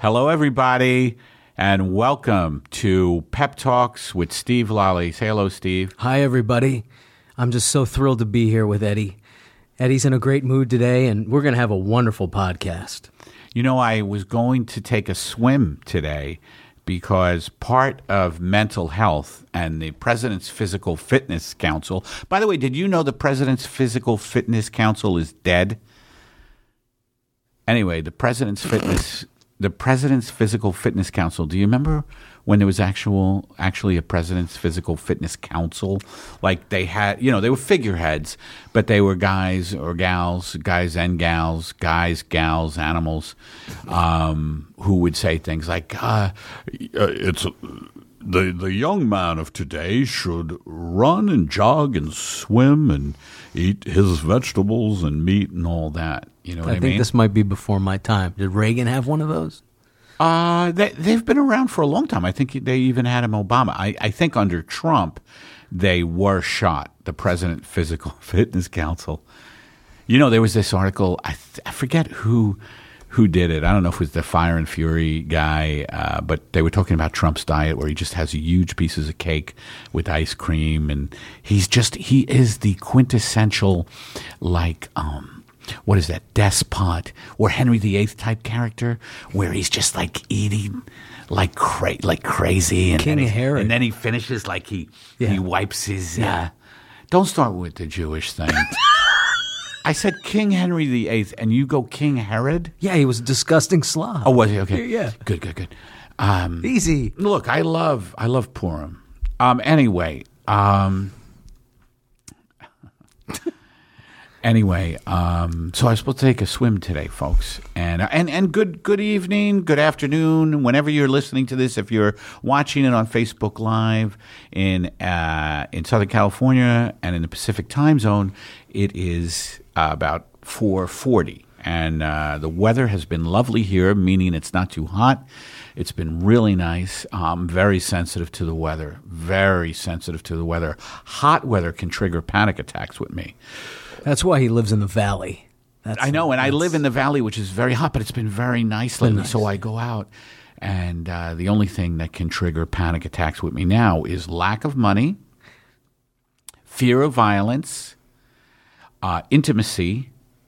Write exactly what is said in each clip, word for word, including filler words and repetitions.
Hello, everybody, and welcome to Pep Talks with Steve Lally. Say hello, Steve. Hi, everybody. I'm just so thrilled to be here with Eddie. Eddie's in a great mood today, and we're going to have a wonderful podcast. You know, I was going to take a swim today because part of mental health and the President's Physical Fitness Council. By the way, did you know the President's Physical Fitness Council is dead? Anyway, the President's Fitness, the President's Physical Fitness Council. Do you remember when there was actual, actually a President's Physical Fitness Council? Like they had, you know, they were figureheads, but they were guys or gals, guys and gals, guys, gals, animals, um, who would say things like, uh, "It's uh, the the young man of today should run and jog and swim and eat his vegetables and meat and all that." You know what I, I mean? think this might be before my time. Did Reagan have one of those? Uh, they, they've been around for a long time. I think they even had him Obama. I, I think under Trump, they were shot, the President Physical Fitness Council. You know, there was this article, I, th- I forget who who did it. I don't know if it was the Fire and Fury guy, uh, but they were talking about Trump's diet where he just has huge pieces of cake with ice cream. And he's just, he is the quintessential, like, um, what is that, despot or Henry the Eighth type character where he's just like eating like cra- like crazy. And King then he, Herod. And then he finishes like he, Yeah. he wipes his, Yeah. uh, don't start with the Jewish thing. I said King Henry the Eighth and you go King Herod? Yeah, he was a disgusting slob. Oh, was he? Okay. Yeah. Good, good, good. Um, Easy. Look, I love I love Purim. Um, anyway, um, anyway, um, so I was supposed to take a swim today, folks, and and and good good evening, good afternoon, whenever you're listening to this. If you're watching it on Facebook Live in uh, in Southern California and in the Pacific Time Zone, it is uh, about four forty. And uh, the weather has been lovely here, meaning it's not too hot. It's been really nice. I'm very sensitive to the weather, very sensitive to the weather. Hot weather can trigger panic attacks with me. That's why he lives in the valley. That's, I know, and I that's- live in the valley, which is very hot, but it's been very nice been lately. nice. So I go out, and uh, the only thing that can trigger panic attacks with me now is lack of money, fear of violence, uh, intimacy,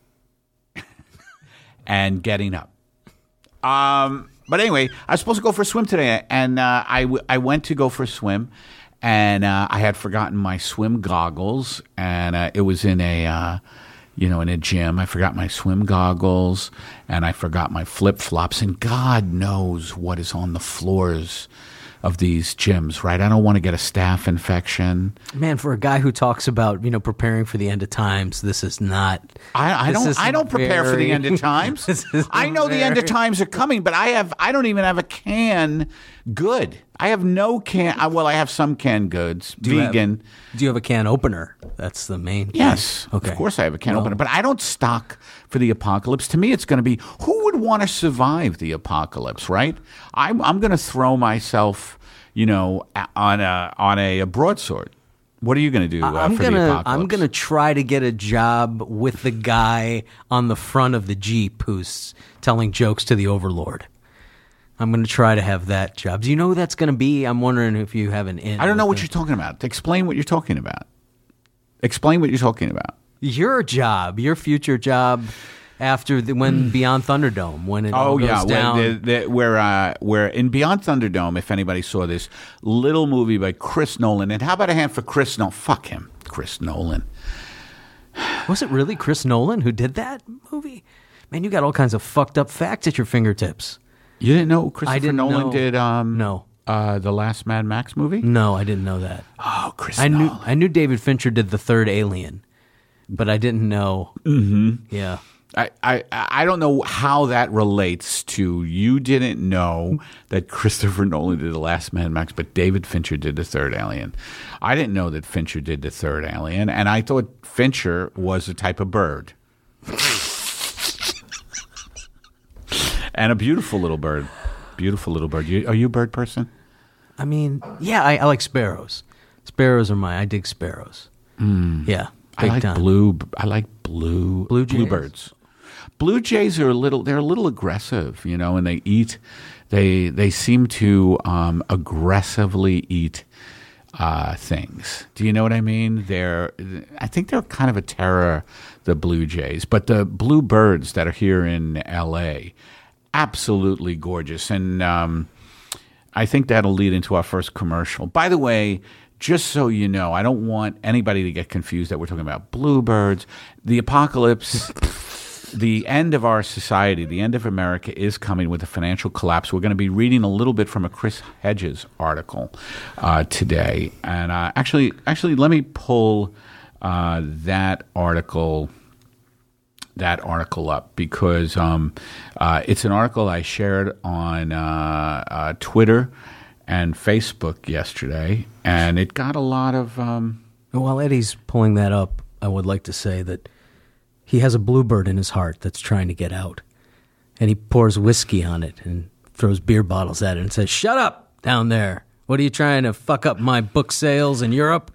and getting up. Um, but anyway, I was supposed to go for a swim today, and uh, I, w- I went to go for a swim, and uh, I had forgotten my swim goggles, and uh, it was in a, uh, you know, in a gym. I forgot my swim goggles, and I forgot my flip-flops, and God knows what is on the floors of these gyms, right? I don't want to get a staph infection. Man, for a guy who talks about, you know, preparing for the end of times, this is not. I, I this don't. is I don't prepare for the very- end of times. This is I know the end of very- times are coming, but I have. I don't even have a can good. I have no can. I, well, I have some canned goods, Do you have- vegan. do you have a can opener? That's the main thing. Yes, Okay. of course I have a can Well- opener, but I don't stock for the apocalypse. To me, it's going to be who would want to survive the apocalypse, right? I'm. I'm going to throw myself, you know, a- on a on a, a broadsword. What are you going to do uh, I'm for gonna the apocalypse? I'm gonna try to get a job with the guy on the front of the Jeep who's telling jokes to the Overlord. I'm gonna try to have that job. Do you know who that's gonna be? I'm wondering if you have an in. I don't know with what him. you're talking about. Explain what you're talking about. Explain what you're talking about. Your job, your future job, after the, when Beyond Thunderdome, when it all Oh goes yeah, down. where, the, the, where uh, where in Beyond Thunderdome, if anybody saw this little movie by Chris Nolan, and how about a hand for Chris Nolan? Fuck him, Chris Nolan. Was it really Chris Nolan who did that movie? Man, you got all kinds of fucked up facts at your fingertips. You didn't know Christopher I didn't Nolan know. did um, No. uh, the last Mad Max movie? No, I didn't know that. Oh, Chris I knew Nolan. I knew David Fincher did the third Alien, but I didn't know. Mm-hmm. Yeah. I, I, I don't know how that relates to you didn't know that Christopher Nolan did the last Mad Max, but David Fincher did the third Alien. I didn't know that Fincher did the third Alien, and I thought Fincher was a type of bird. And a beautiful little bird. Beautiful little bird. You, are you a bird person? I mean, yeah, I, I like sparrows. Sparrows are my. I dig sparrows. Mm. Yeah, I big like time. blue. I like blue Blue jays? bluebirds. Blue Jays are a little, they're a little aggressive, you know, and they eat, they, they seem to um, aggressively eat uh, things. Do you know what I mean? They're, I think they're kind of a terror, the Blue Jays, but the blue birds that are here in L A, absolutely gorgeous. And um, I think that'll lead into our first commercial. By the way, just so you know, I don't want anybody to get confused that we're talking about bluebirds. The apocalypse, the end of our society, the end of America is coming with a financial collapse. We're going to be reading a little bit from a Chris Hedges article uh, today. And uh, actually, actually, let me pull uh, that article that article up because um, uh, it's an article I shared on uh, uh, Twitter and Facebook yesterday, and it got a lot of... Um, While Eddie's pulling that up, I would like to say that he has a bluebird in his heart that's trying to get out, and he pours whiskey on it and throws beer bottles at it and says, "Shut up down there. What are you trying to fuck up my book sales in Europe?"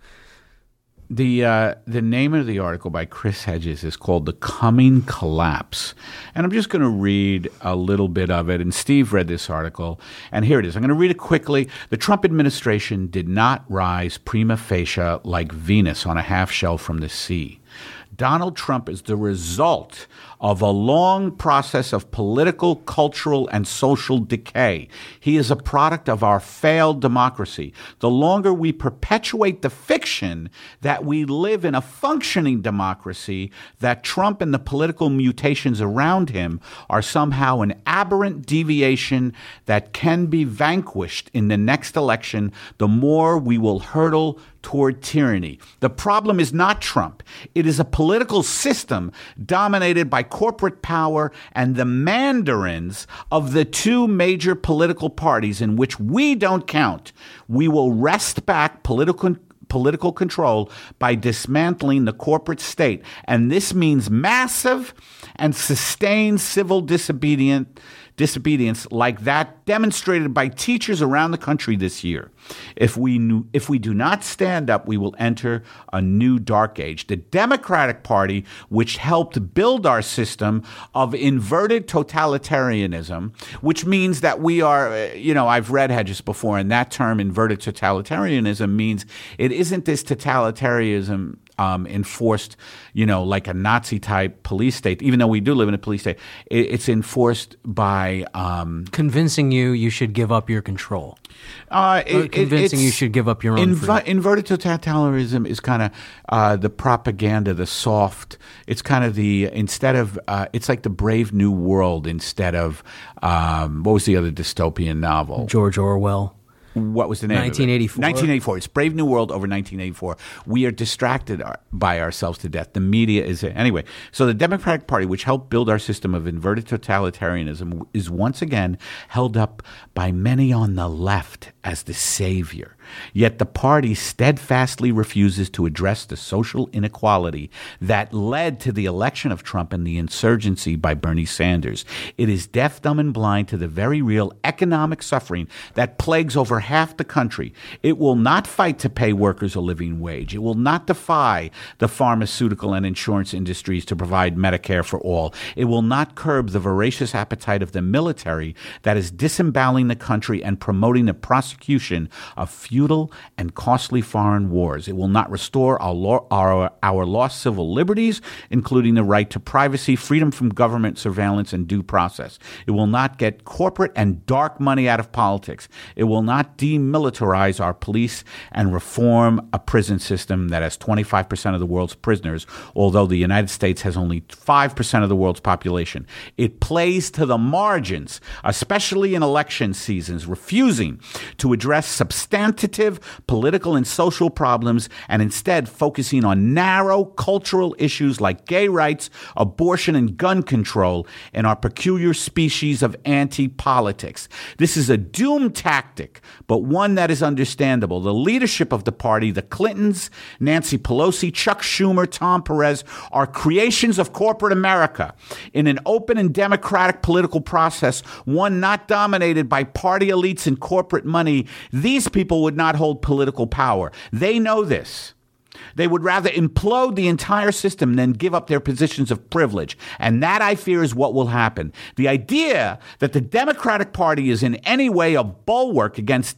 The uh, the name of the article by Chris Hedges is called "The Coming Collapse," and I'm just going to read a little bit of it. And Steve read this article, and here it is. I'm going to read it quickly. The Trump administration did not rise prima facie like Venus on a half shell from the sea. Donald Trump is the result of a long process of political, cultural, and social decay. He is a product of our failed democracy. The longer we perpetuate the fiction that we live in a functioning democracy, that Trump and the political mutations around him are somehow an aberrant deviation that can be vanquished in the next election, the more we will hurtle toward tyranny. The problem is not Trump. It is a political system dominated by corporate power and the mandarins of the two major political parties in which we don't count. We will wrest back political political control by dismantling the corporate state. And this means massive and sustained civil disobedience disobedience like that demonstrated by teachers around the country this year. If we knew, if we do not stand up, we will enter a new dark age. The Democratic Party, which helped build our system of inverted totalitarianism, which means that we are, you know, I've read Hedges before, and that term inverted totalitarianism means it isn't this totalitarianism Um, enforced, you know, like a Nazi-type police state, even though we do live in a police state. It, it's enforced by... Um, convincing you you should give up your control. Uh, it, convincing it, you should give up your own inv- freedom. Inverted totalitarianism is kind of uh, the propaganda, the soft... It's kind of the... Instead of... Uh, it's like the Brave New World instead of... Um, what was the other dystopian novel? George Orwell. What was the name nineteen eighty-four. of it? nineteen eighty-four. It's Brave New World over nineteen eighty-four. We are distracted by ourselves to death. The media is... Anyway, so the Democratic Party, which helped build our system of inverted totalitarianism, is once again held up by many on the left as the savior. Yet the party steadfastly refuses to address the social inequality that led to the election of Trump and the insurgency by Bernie Sanders. It is deaf, dumb, and blind to the very real economic suffering that plagues over half the country. It will not fight to pay workers a living wage. It will not defy the pharmaceutical and insurance industries to provide Medicare for all. It will not curb the voracious appetite of the military that is disemboweling the country and promoting the prosecution of futile and costly foreign wars. It will not restore our, lo- our, our lost civil liberties, including the right to privacy, freedom from government surveillance, and due process. It will not get corporate and dark money out of politics. It will not demilitarize our police and reform a prison system that has twenty-five percent of the world's prisoners, although the United States has only five percent of the world's population. It plays to the margins, especially in election seasons, refusing to address substantive political and social problems and instead focusing on narrow cultural issues like gay rights, abortion, and gun control in our peculiar species of anti-politics. This is a doomed tactic, but one that is understandable. The leadership of the party, the Clintons, Nancy Pelosi, Chuck Schumer, Tom Perez, are creations of corporate America. In an open and democratic political process, one not dominated by party elites and corporate money, these people would not hold political power. They know this. They would rather implode the entire system than give up their positions of privilege. And that, I fear, is what will happen. The idea that the Democratic Party is in any way a bulwark against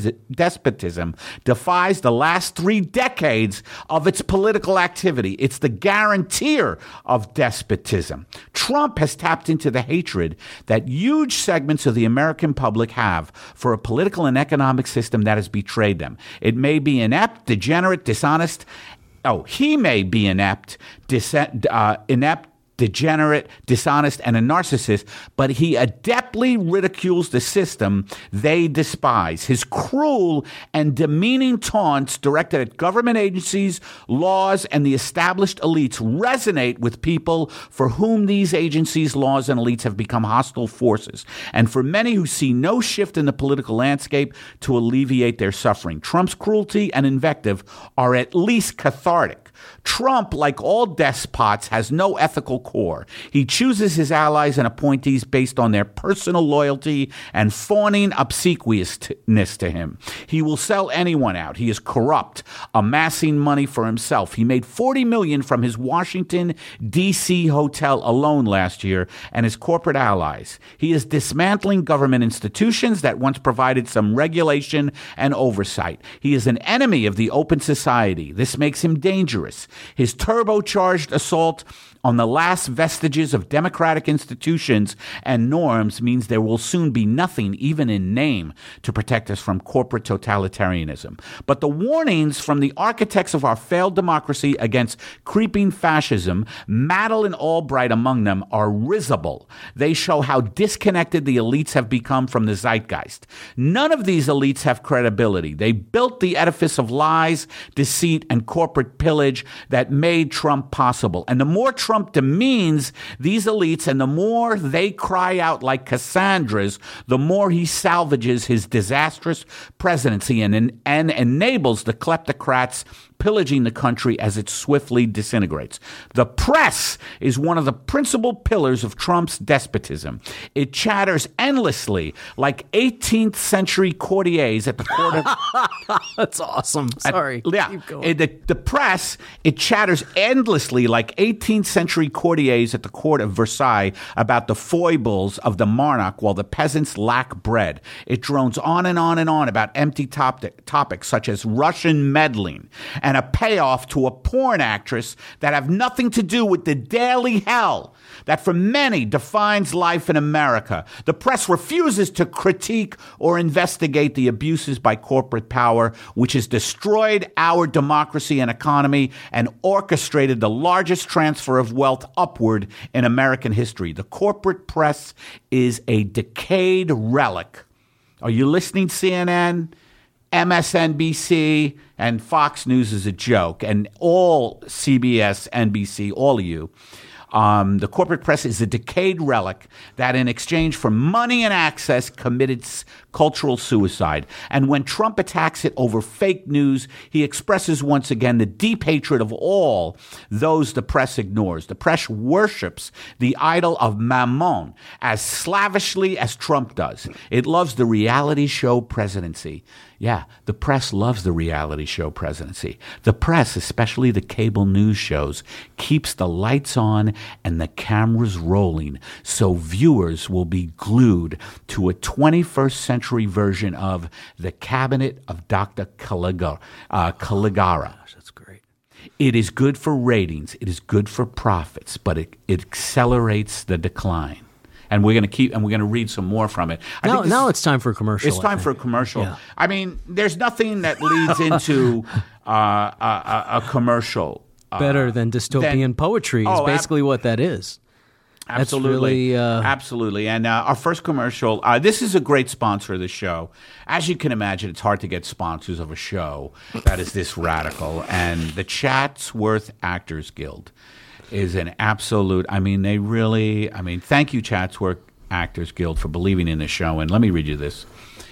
despotism defies the last three decades of its political activity. It's the guarantor of despotism. Trump has tapped into the hatred that huge segments of the American public have for a political and economic system that has betrayed them. It may be inept, degenerate, dishonest. Oh, he may be inept, dis- uh, inept, degenerate, dishonest, and a narcissist, but he adeptly ridicules the system they despise. His cruel and demeaning taunts directed at government agencies, laws, and the established elites resonate with people for whom these agencies, laws, and elites have become hostile forces, and for many who see no shift in the political landscape to alleviate their suffering. Trump's cruelty and invective are at least cathartic. Trump, like all despots, has no ethical core. He chooses his allies and appointees based on their personal loyalty and fawning obsequiousness to him. He will sell anyone out. He is corrupt, amassing money for himself. He made forty million dollars from his Washington, D C hotel alone last year and his corporate allies. He is dismantling government institutions that once provided some regulation and oversight. He is an enemy of the open society. This makes him dangerous. His turbocharged assault on the last vestiges of democratic institutions and norms means there will soon be nothing, even in name, to protect us from corporate totalitarianism. But the warnings from the architects of our failed democracy against creeping fascism, Madeleine Albright among them, are risible. They show how disconnected the elites have become from the zeitgeist. None of these elites have credibility. They built the edifice of lies, deceit, and corporate pillage that made Trump possible. And the more Trump Trump demeans these elites, and the more they cry out like Cassandras, the more he salvages his disastrous presidency and, and enables the kleptocrats pillaging the country as it swiftly disintegrates. The press is one of the principal pillars of Trump's despotism. It chatters endlessly like eighteenth century courtiers at the court of... That's awesome. Sorry. At, yeah. Keep going. It, the, the press, it chatters endlessly like eighteenth century courtiers at the court of Versailles about the foibles of the monarch while the peasants lack bread. It drones on and on and on about empty topic, topics such as Russian meddling and a payoff to a porn actress that have nothing to do with the daily hell that for many defines life in America. The press refuses to critique or investigate the abuses by corporate power, which has destroyed our democracy and economy and orchestrated the largest transfer of wealth upward in American history. The corporate press is a decayed relic. Are you listening, C N N? M S N B C and Fox News is a joke, and all C B S, N B C, all of you. Um, the corporate press is a decayed relic that in exchange for money and access committed s- cultural suicide. And when Trump attacks it over fake news, he expresses once again the deep hatred of all those the press ignores. The press worships the idol of Mammon as slavishly as Trump does. It loves the reality show presidency. Yeah, the press loves the reality show presidency. The press, especially the cable news shows, keeps the lights on and the cameras rolling so viewers will be glued to a twenty-first century version of The Cabinet of Doctor Caligara. Uh, Caligara. Gosh, that's great. It is good for ratings. It is good for profits, but it, it accelerates the decline. And we're going to keep, and we're going to read some more from it. I now, think now it's time for a commercial. It's time for a commercial. Yeah. I mean, there's nothing that leads into uh, a, a, a commercial uh, better than dystopian than, poetry is oh, basically ab- what that is. Absolutely, really, uh, absolutely. And uh, our first commercial. Uh, this is a great sponsor of the show. As you can imagine, it's hard to get sponsors of a show that is this radical. And the Chatsworth Actors Guild is an absolute, I mean, they really, I mean, thank you, Chatsworth Actors Guild, for believing in the show. And let me read you this.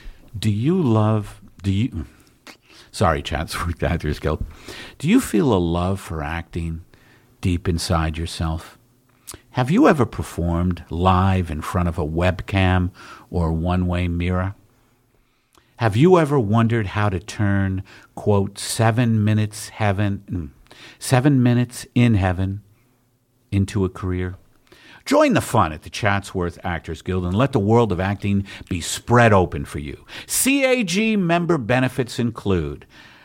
Do you love, do you, sorry, Chatsworth Actors Guild, do you feel a love for acting deep inside yourself? Have you ever performed live in front of a webcam or one-way mirror? Have you ever wondered how to turn, quote, seven minutes heaven, seven minutes in heaven into a career? Join the fun at the Chatsworth Actors Guild and let the world of acting be spread open for you. C A G member benefits include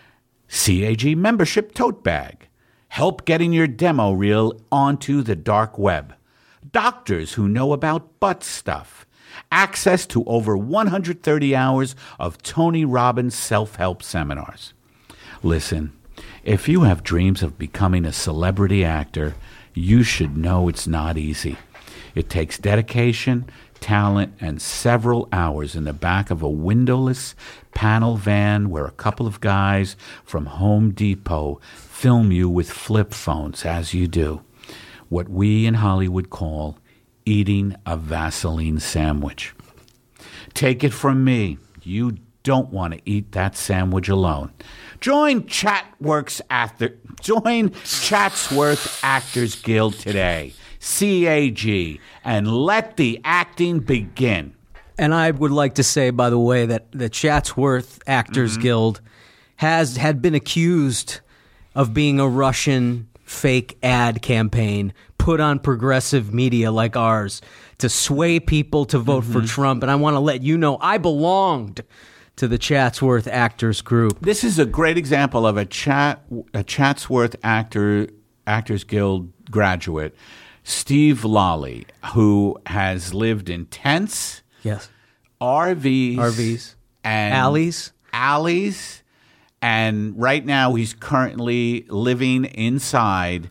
C A G membership tote bag, help getting your demo reel onto the dark web, doctors who know about butt stuff, access to over one hundred thirty hours of Tony Robbins self-help seminars. Listen, if you have dreams of becoming a celebrity actor, you should know it's not easy. It takes dedication, talent, and several hours in the back of a windowless panel van where a couple of guys from Home Depot film you with flip phones as you do what we in Hollywood call eating a Vaseline sandwich. Take it from me, you don't want to eat that sandwich alone. Join Chatworks Actor, join Chatsworth Actors Guild today, C A G, and let the acting begin. And I would like to say, by the way, that the Chatsworth Actors mm-hmm. Guild has had been accused of being a Russian fake ad campaign put on progressive media like ours to sway people to vote mm-hmm. for Trump. And I want to let you know I belonged to the Chatsworth Actors Group. This is a great example of a chat a Chatsworth Actor Actors Guild graduate, Steve Lally, who has lived in tents, yes, R Vs, R Vs, and alleys, alleys, and right now he's currently living inside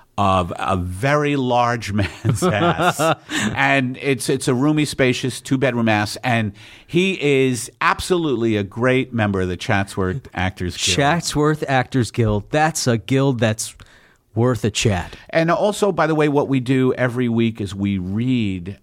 of a very large man's ass. And it's it's a roomy, spacious two-bedroom ass. And he is absolutely a great member of the Chatsworth Actors Guild. Chatsworth Actors Guild. That's a guild that's worth a chat. And also, by the way, what we do every week is we read,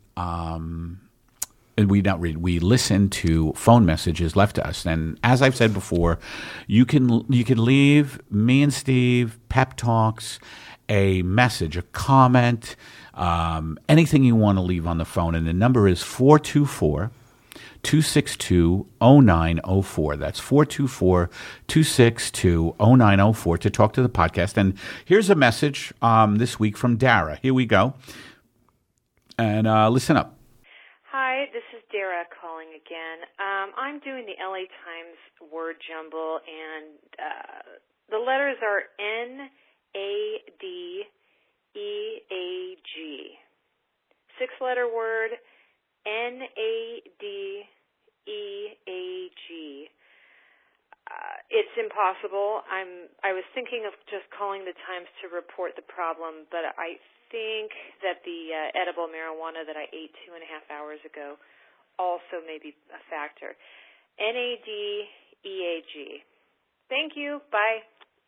um, and we not read, we listen to phone messages left to us. And as I've said before, you can you can leave me and Steve pep talks, a message, a comment, um, anything you want to leave on the phone. And the number is four two four, two six two, zero nine zero four. That's four two four, two six two, zero nine zero four to talk to the podcast. And here's a message um, this week from Dara. Here we go. And uh, listen up. Hi, this is Dara calling again. Um, I'm doing the L A Times word jumble, and uh, the letters are N A D E A G. Six-letter word, N A D E A G. Uh, it's impossible. I'm. I was thinking of just calling the Times to report the problem, but I think that the uh, edible marijuana that I ate two and a half hours ago also may be a factor. N A D E A G. Thank you. Bye.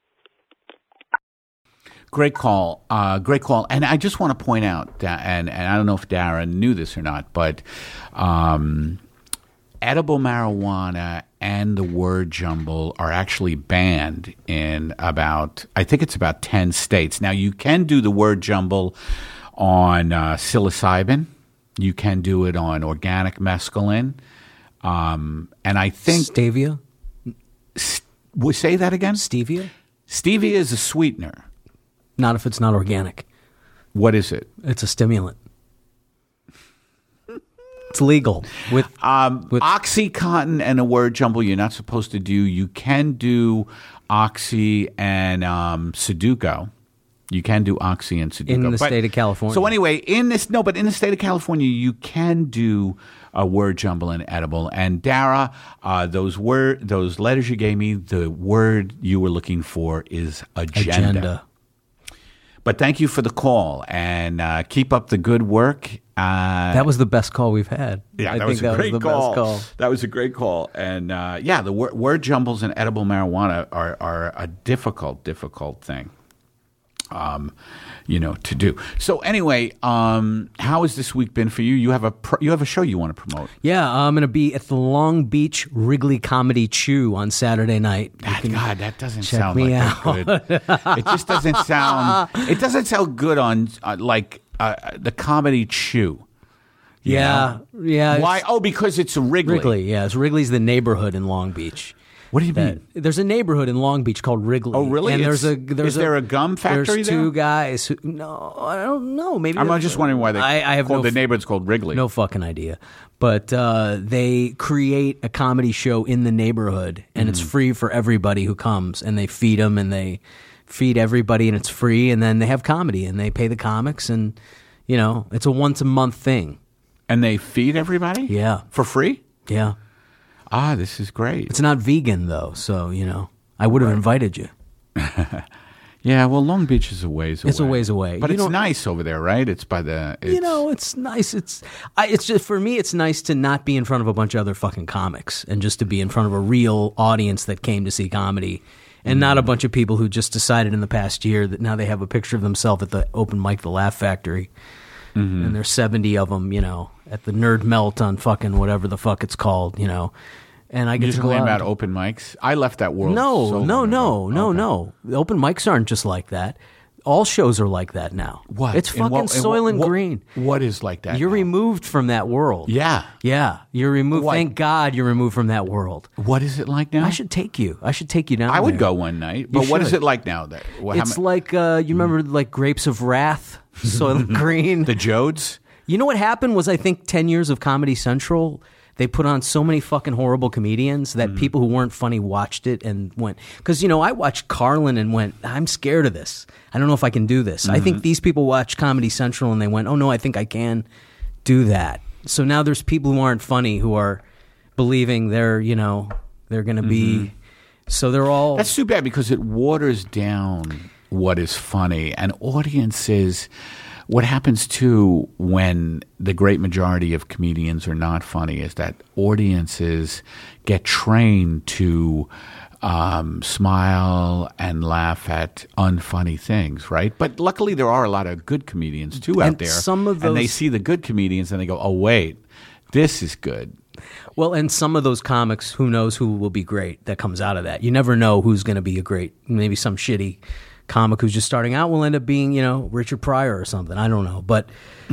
Great call. Uh, great call. And I just want to point out, and, and I don't know if Dara knew this or not, but um, edible marijuana and the word jumble are actually banned in about, I think it's about ten states. Now, you can do the word jumble on uh, psilocybin. You can do it on organic mescaline. Um, and I think... Stevia? St- we say that again? Stevia? Stevia is a sweetener. Not if it's not organic. What is it? It's a stimulant. It's legal. With, um, with OxyContin and a word jumble you're not supposed to do. You can do Oxy and um, Sudoku. You can do Oxy and Sudoku. In the but, state of California. So anyway, in this no, but in the state of California, you can do a word jumble and edible. And Dara, uh, those word, those letters you gave me, the word you were looking for is agenda. Agenda. But thank you for the call, and uh, keep up the good work. Uh, that was the best call we've had. Yeah, I that think was a that great was the call. Best call. That was a great call. And uh, yeah, the word, word jumbles and edible marijuana are, are a difficult, difficult thing, um, you know, to do. So anyway, um, how has this week been for you? You have a pro- you have a show you want to promote. Yeah, I'm going to be at the Long Beach Wrigley Comedy Chew on Saturday night. That, God, that doesn't check sound me like out. that good. It just doesn't sound. It doesn't sound good on uh, like uh, the Comedy Chew. You Yeah, know? yeah. Why? it's- Oh, because it's a Wrigley. Wrigley, yeah. It's Wrigley's the neighborhood in Long Beach. What do you That- mean? There's a neighborhood in Long Beach called Wrigley. Oh, really? And there's a It's- there's is there a gum factory There's there? two guys. Who, no, I don't know. Maybe I'm that's- just wondering why they I, I have called no the f- neighborhood's called Wrigley. No fucking idea. But uh, they create a comedy show in the neighborhood, and Mm-hmm. it's free for everybody who comes. And they feed them, and they feed everybody, and it's free. And then they have comedy, and they pay the comics, and you know, it's a once a month thing. And they feed everybody? Yeah. For free? Yeah, Ah, this is great. it's not vegan though, so you know, I would have invited you. Yeah, well, Long Beach is a ways away. It's a ways away. But You it's don't- nice over there, right? It's by the... It's, You know, it's nice. It's I, it's just for me. It's nice to not be in front of a bunch of other fucking comics, and just to be in front of a real audience that came to see comedy, and not a bunch of people who just decided in the past year that now they have a picture of themselves at the open mic, the Laugh Factory, and there's seventy of them, you know, at the Nerd Melt on fucking whatever the fuck it's called, you know, and I get You're to go talking out. about open mics? I left that world No, so no, long no, ago. no, Okay. no. The open mics aren't just like that. All shows are like that now. What? It's In fucking what- in soil what- and what- green. What is like that You're now? removed from that world. Yeah. Yeah, you're removed. What? Thank God you're removed from that world. What is it like now? I should take you. I should take you down I would there. go one night. But You what is should. it like now? There? Well, how It's ma- like uh, you remember like Grapes of Wrath, Soil and Green. the Jodes? You know what happened was I think ten years of Comedy Central. They put on so many fucking horrible comedians that people who weren't funny watched it and went. Because, you know, I watched Carlin and went, I'm scared of this. I don't know if I can do this. I think these people watched Comedy Central and they went, oh, no, I think I can do that. So now there's people who aren't funny who are believing they're, you know, they're going to be. So they're all. That's too bad because it waters down what is funny. And audiences, what happens too when the great majority of comedians are not funny is that audiences get trained to um, smile and laugh at unfunny things, right? But luckily there are a lot of good comedians too out And there. some of and they those- see the good comedians and they go, oh, wait, this is good. Well, and some of those comics, who knows who will be great that comes out of that. You never know who's going to be a great, maybe some shitty comic who's just starting out will end up being, you know, Richard Pryor or something. I don't know. But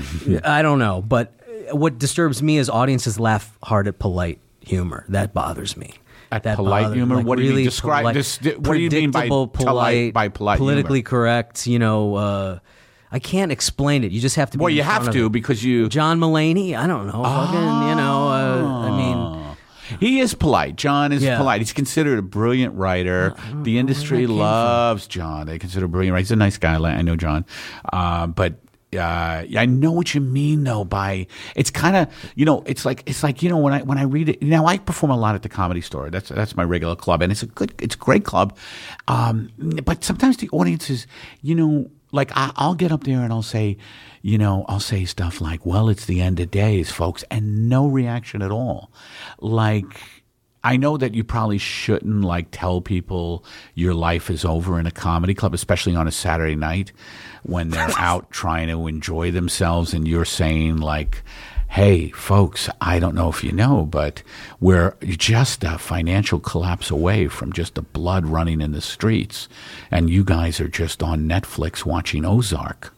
I don't know. But what disturbs me is audiences laugh hard at polite humor. That bothers me. At that polite bothers- humor? like What do you mean? really Describe polite- this- what do you mean by predictable, polite- by polite humor? politically correct, you know, uh, I can't explain it. You just have to be Well, in you front have of to it. because you... John Mulaney, I don't know. Fucking, you know, uh, I mean... He is polite. John is Yeah. polite. He's considered a brilliant writer. The industry loves John. They consider him a brilliant writer. He's a nice guy. I know John. Uh, but uh, I know what you mean, though, by it's kind of, you know, it's like, it's like, you know, when I, when I read it, now I perform a lot at the Comedy Store. That's, that's my regular club. And it's a good, it's a great club. Um, but sometimes the audience is, you know, like I, I'll get up there and I'll say, you know, I'll say stuff like, well, it's the end of days, folks, and no reaction at all. Like, I know that you probably shouldn't like tell people your life is over in a comedy club, especially on a Saturday night when they're out trying to enjoy themselves and you're saying like, hey, folks, I don't know if you know, but we're just a financial collapse away from just the blood running in the streets. And you guys are just on Netflix watching Ozark.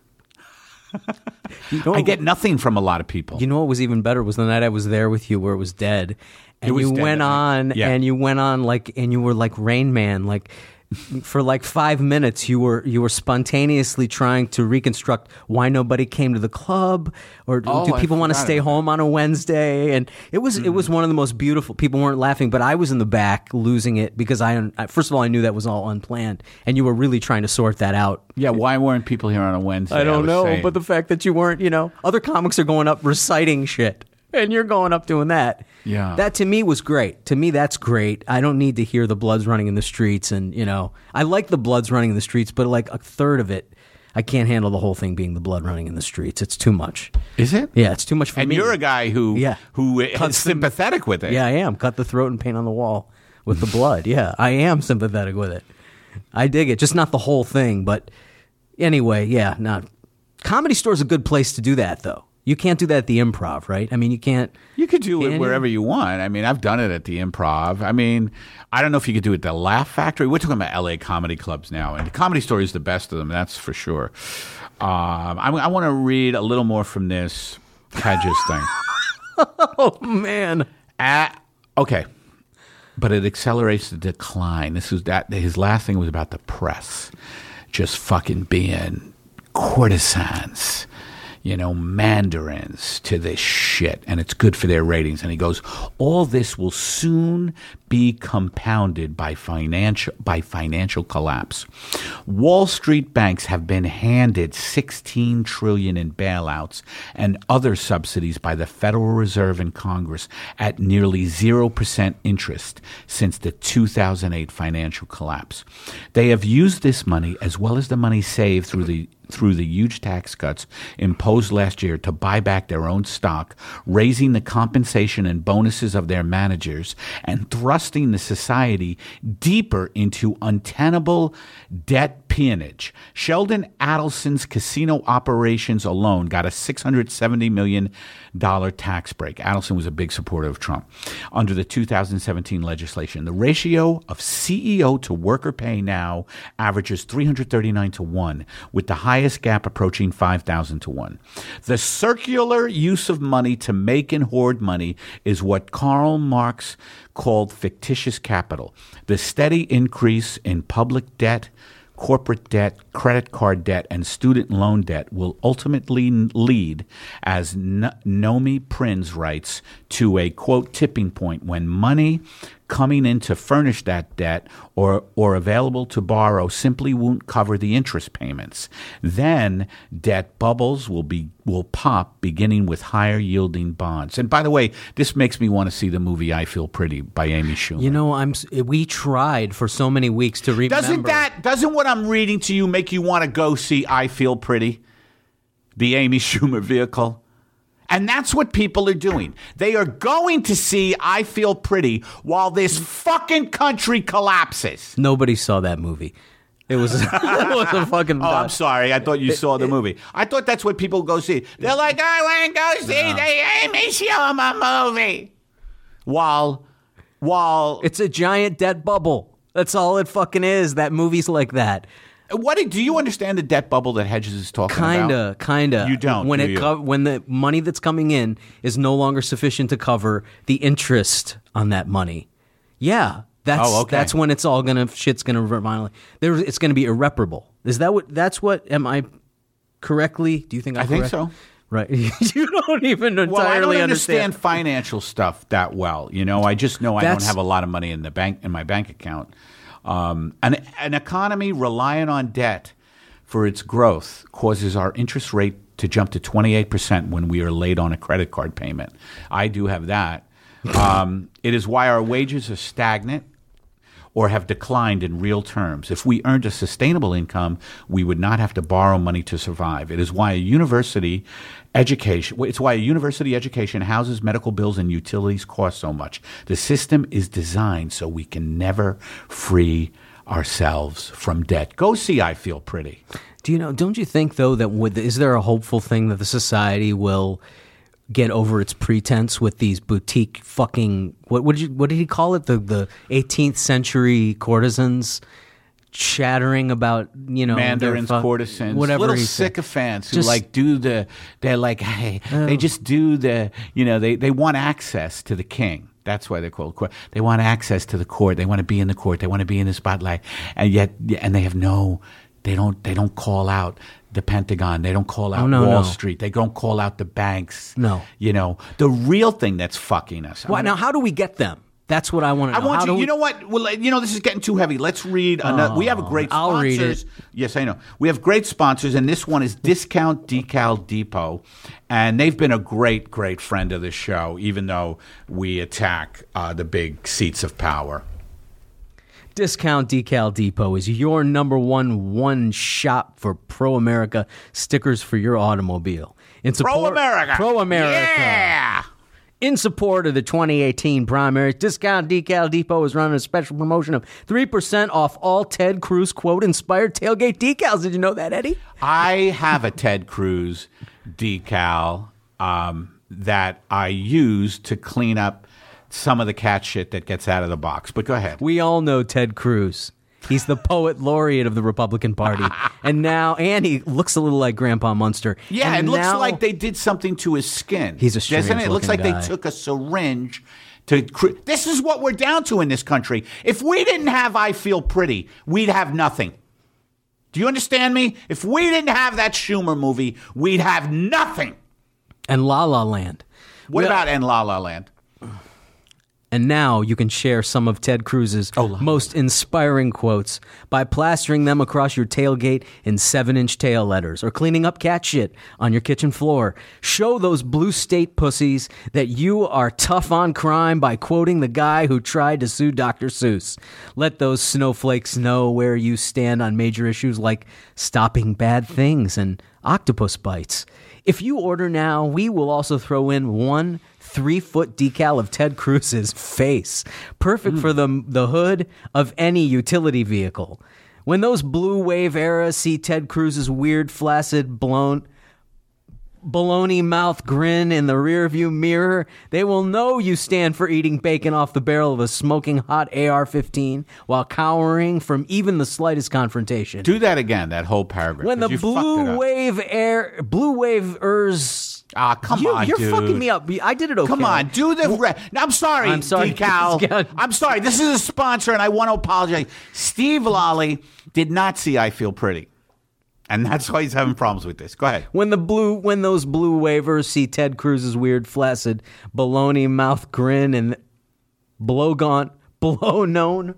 You know, I get nothing from a lot of people. You know what was even better was the night I was there with you where it was dead. And It was you dead went that night. on Yeah. and you went on like and you were like Rain Man, like for like five minutes you were you were spontaneously trying to reconstruct why nobody came to the club or do- Oh, do I people want to forgot stay about home on a Wednesday, and it was it was one of the most beautiful. People weren't laughing, but I was in the back losing it because I, I first of all I knew that was all unplanned and you were really trying to sort that out. Yeah, why weren't people here on a Wednesday? I don't was know, saying. but the fact that you weren't, you know, other comics are going up reciting shit, and you're going up doing that. Yeah. That to me was great. To me, that's great. I don't need to hear the bloods running in the streets, and, you know, I like the bloods running in the streets, but like a third of it, I can't handle the whole thing being the blood running in the streets. It's too much. Is it? Yeah, it's too much for And me. you're a guy who Yeah. who is Cuts them- sympathetic with it. Yeah, I am. Cut the throat and paint on the wall with the blood. Yeah, I am sympathetic with it. I dig it. Just not the whole thing, but anyway, yeah, not. Comedy Store's a good place to do that, though. You can't do that at the Improv, right? I mean, you can't. You could do Can it you? wherever you want. I mean, I've done it at the Improv. I mean, I don't know if you could do it at the Laugh Factory. We're talking about L A comedy clubs now, and the Comedy Store is the best of them, that's for sure. Um, I, I want to read a little more from this. Hedges thing. Oh, man. Uh, okay. But it accelerates the decline. This was that. His last thing was about the press. Just fucking being courtesans, you know, mandarins to this shit, and it's good for their ratings. And he goes, all this will soon be compounded by financial by financial collapse. Wall Street banks have been handed sixteen trillion dollars in bailouts and other subsidies by the Federal Reserve and Congress at nearly zero percent interest since the two thousand eight financial collapse. They have used this money, as well as the money saved through the through the huge tax cuts imposed last year, to buy back their own stock, raising the compensation and bonuses of their managers, and thrusting the society deeper into untenable debt peonage. Sheldon Adelson's casino operations alone got a six hundred seventy million dollars tax break. Adelson was a big supporter of Trump. Under the two thousand seventeen legislation, the ratio of C E O to worker pay now averages three hundred thirty-nine to one, with the highest gap approaching five thousand to one. The circular use of money to make and hoard money is what Karl Marx called fictitious capital. The steady increase in public debt, corporate debt, credit card debt, and student loan debt will ultimately lead, as Nomi Prins writes, to a, quote, tipping point when money coming in to furnish that debt or or available to borrow simply won't cover the interest payments. Then debt bubbles will be will pop, beginning with higher yielding bonds. And by the way, this makes me want to see the movie I Feel Pretty by Amy Schumer. You know, I'm we tried for so many weeks to remember. Doesn't that doesn't what I'm reading to you make you want to go see I Feel Pretty, the Amy Schumer vehicle? And that's what people are doing. They are going to see I Feel Pretty while this fucking country collapses. Nobody saw that movie. It was, it was a fucking... Oh, I'm sorry. I thought you saw the movie. I thought that's what people go see. They're like, I want to go see no. the Amy Schumer movie. While, while... It's a giant debt bubble. That's all it fucking is. That movie's like that. What do you understand the debt bubble that Hedges is talking kinda, about? Kinda, kinda. You don't. When do it you? co- when the money that's coming in is no longer sufficient to cover the interest on that money. Yeah, that's oh, okay. that's when it's all gonna shit's gonna violently. There, it's gonna be irreparable. Is that what? That's what? Am I correctly? Do you think I'm I think correct? so. Right. You don't even entirely well, I don't understand, understand financial stuff that well. You know, I just know I That's- don't have a lot of money in the bank in my bank account. Um, an an economy reliant on debt for its growth causes our interest rate to jump to twenty-eight percent when we are late on a credit card payment. I do have that. Um, it is why our wages are stagnant or have declined in real terms. If we earned a sustainable income, we would not have to borrow money to survive. It is why a university education, it's why a university education, houses, medical bills, and utilities cost so much. The system is designed so we can never free ourselves from debt. Go see I Feel Pretty. Do you know, don't you think, though, that with, is there a hopeful thing that the society will get over its pretense with these boutique fucking, what, what, did, you, what did he call it? The, the eighteenth century courtesans chattering about, you know, mandarins, fu- courtesans, whatever little he said. sycophants who Just- like do the, they're like, hey, Oh. they just do the, you know, they, they want access to the king. That's why they're called court. They want access to the court. They want to be in the court. They want to be in the spotlight. And yet, and they have no, they don't, they don't call out the Pentagon. They don't call out Oh, no, Wall no. Street. They don't call out the banks. No. You know, the real thing that's fucking us. Well, I'm now, gonna- how do we get them? That's what I want to I know. want How you. do You we- know what? Well, you know this is getting too heavy. Let's read. Another, we have a great I'll sponsors. read it. Yes, I know. We have great sponsors, and this one is Discount Decal Depot, and they've been a great, great friend of the show, even though we attack uh, the big seats of power. Discount Decal Depot is your number one one shop for Pro America stickers for your automobile. In support, Pro America. Pro America. Yeah. In support of the twenty eighteen primaries, Discount Decal Depot is running a special promotion of three percent off all Ted Cruz quote-inspired tailgate decals. Did you know that, Eddie? I have a Ted Cruz decal um, that I use to clean up some of the cat shit that gets out of the box. But go ahead. We all know Ted Cruz. He's the poet laureate of the Republican Party. And now, and he looks a little like Grandpa Munster. Yeah, and it looks now, like they did something to his skin. He's a strange Doesn't it? It looks like looking guy. they took a syringe to. Cre- this is what we're down to in this country. If we didn't have I Feel Pretty, we'd have nothing. Do you understand me? If we didn't have that Schumer movie, we'd have nothing. And La La Land. What Well- about in La La Land? And now you can share some of Ted Cruz's Oh, La La most inspiring quotes by plastering them across your tailgate in seven-inch tail letters or cleaning up cat shit on your kitchen floor. Show those blue state pussies that you are tough on crime by quoting the guy who tried to sue Doctor Seuss. Let those snowflakes know where you stand on major issues like stopping bad things and octopus bites. If you order now, we will also throw in one three-foot decal of Ted Cruz's face, perfect mm. for the the hood of any utility vehicle. When those blue wave eras see Ted Cruz's weird, flaccid, blown, baloney mouth grin in the rearview mirror, they will know you stand for eating bacon off the barrel of a smoking hot A R fifteen while cowering from even the slightest confrontation. Do that again, that whole paragraph. When the you fucked it blue up. wave air, blue wave ers. Ah, come you, on, You're dude. fucking me up. I did it okay. Come on, do the. Re- no, I'm sorry, I'm sorry. Decal. I'm sorry. This is a sponsor, and I want to apologize. Steve Lally did not see I Feel Pretty, and that's why he's having problems with this. Go ahead. When the blue, when those blue wavers see Ted Cruz's weird, flaccid, baloney mouth grin and blow gone, blow known.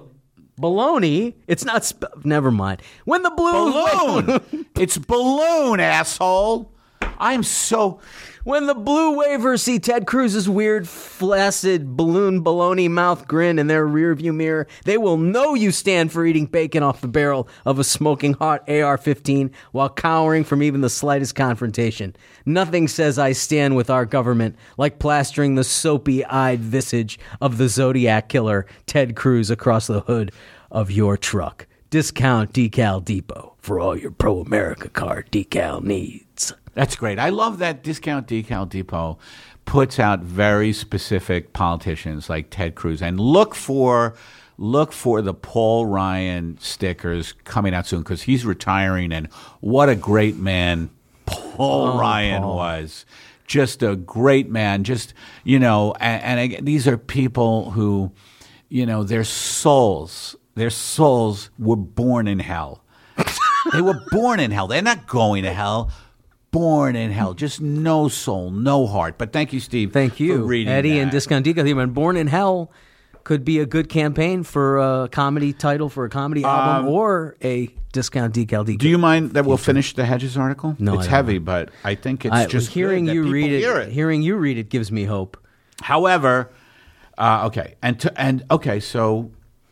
Baloney? It's not. Sp- Never mind. When the blue Balloon. It's balloon, asshole. I'm so. When the blue wavers see Ted Cruz's weird, flaccid, balloon, baloney mouth grin in their rearview mirror, they will know you stand for eating bacon off the barrel of a smoking hot A R fifteen while cowering from even the slightest confrontation. Nothing says I stand with our government like plastering the soapy-eyed visage of the Zodiac killer, Ted Cruz, across the hood of your truck. Discount Decal Depot for all your pro-America card decal needs. That's great. I love that Discount Decal Depot puts out very specific politicians like Ted Cruz, and look for look for the Paul Ryan stickers coming out soon because he's retiring, and what a great man Paul Oh, Ryan Paul. was. Just a great man. Just, you know, and, and again, these are people who, you know, their souls, their souls were born in hell. They were born in hell. They're not going to hell. Born in hell, just no soul, no heart. But thank you, Steve. Thank you, for reading Eddie that. and Discount Decal. Even Born in Hell could be a good campaign for a comedy title for a comedy album or a Discount Decal Decal. Do you mind that we'll finish the Hedges article? No, I it's don't heavy, mind. but I think it's I, just hearing good that you people read it, hear it. Hearing you read it gives me hope. However, uh, okay, and to, and okay, so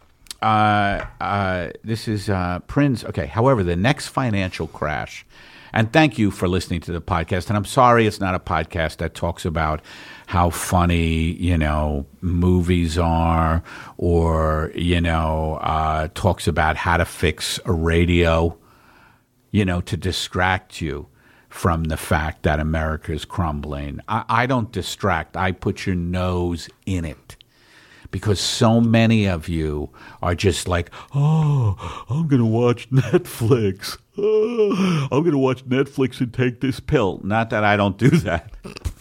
uh, uh, this is uh, Prince. Okay, however, the next financial crash. And thank you for listening to the podcast. And I'm sorry it's not a podcast that talks about how funny, you know, movies are, or, you know, uh, talks about how to fix a radio, you know, to distract you from the fact that America is crumbling. I, I don't distract. I put your nose in it. Because so many of you are just like, oh, I'm going to watch Netflix. Oh, I'm going to watch Netflix and take this pill. Not that I don't do that.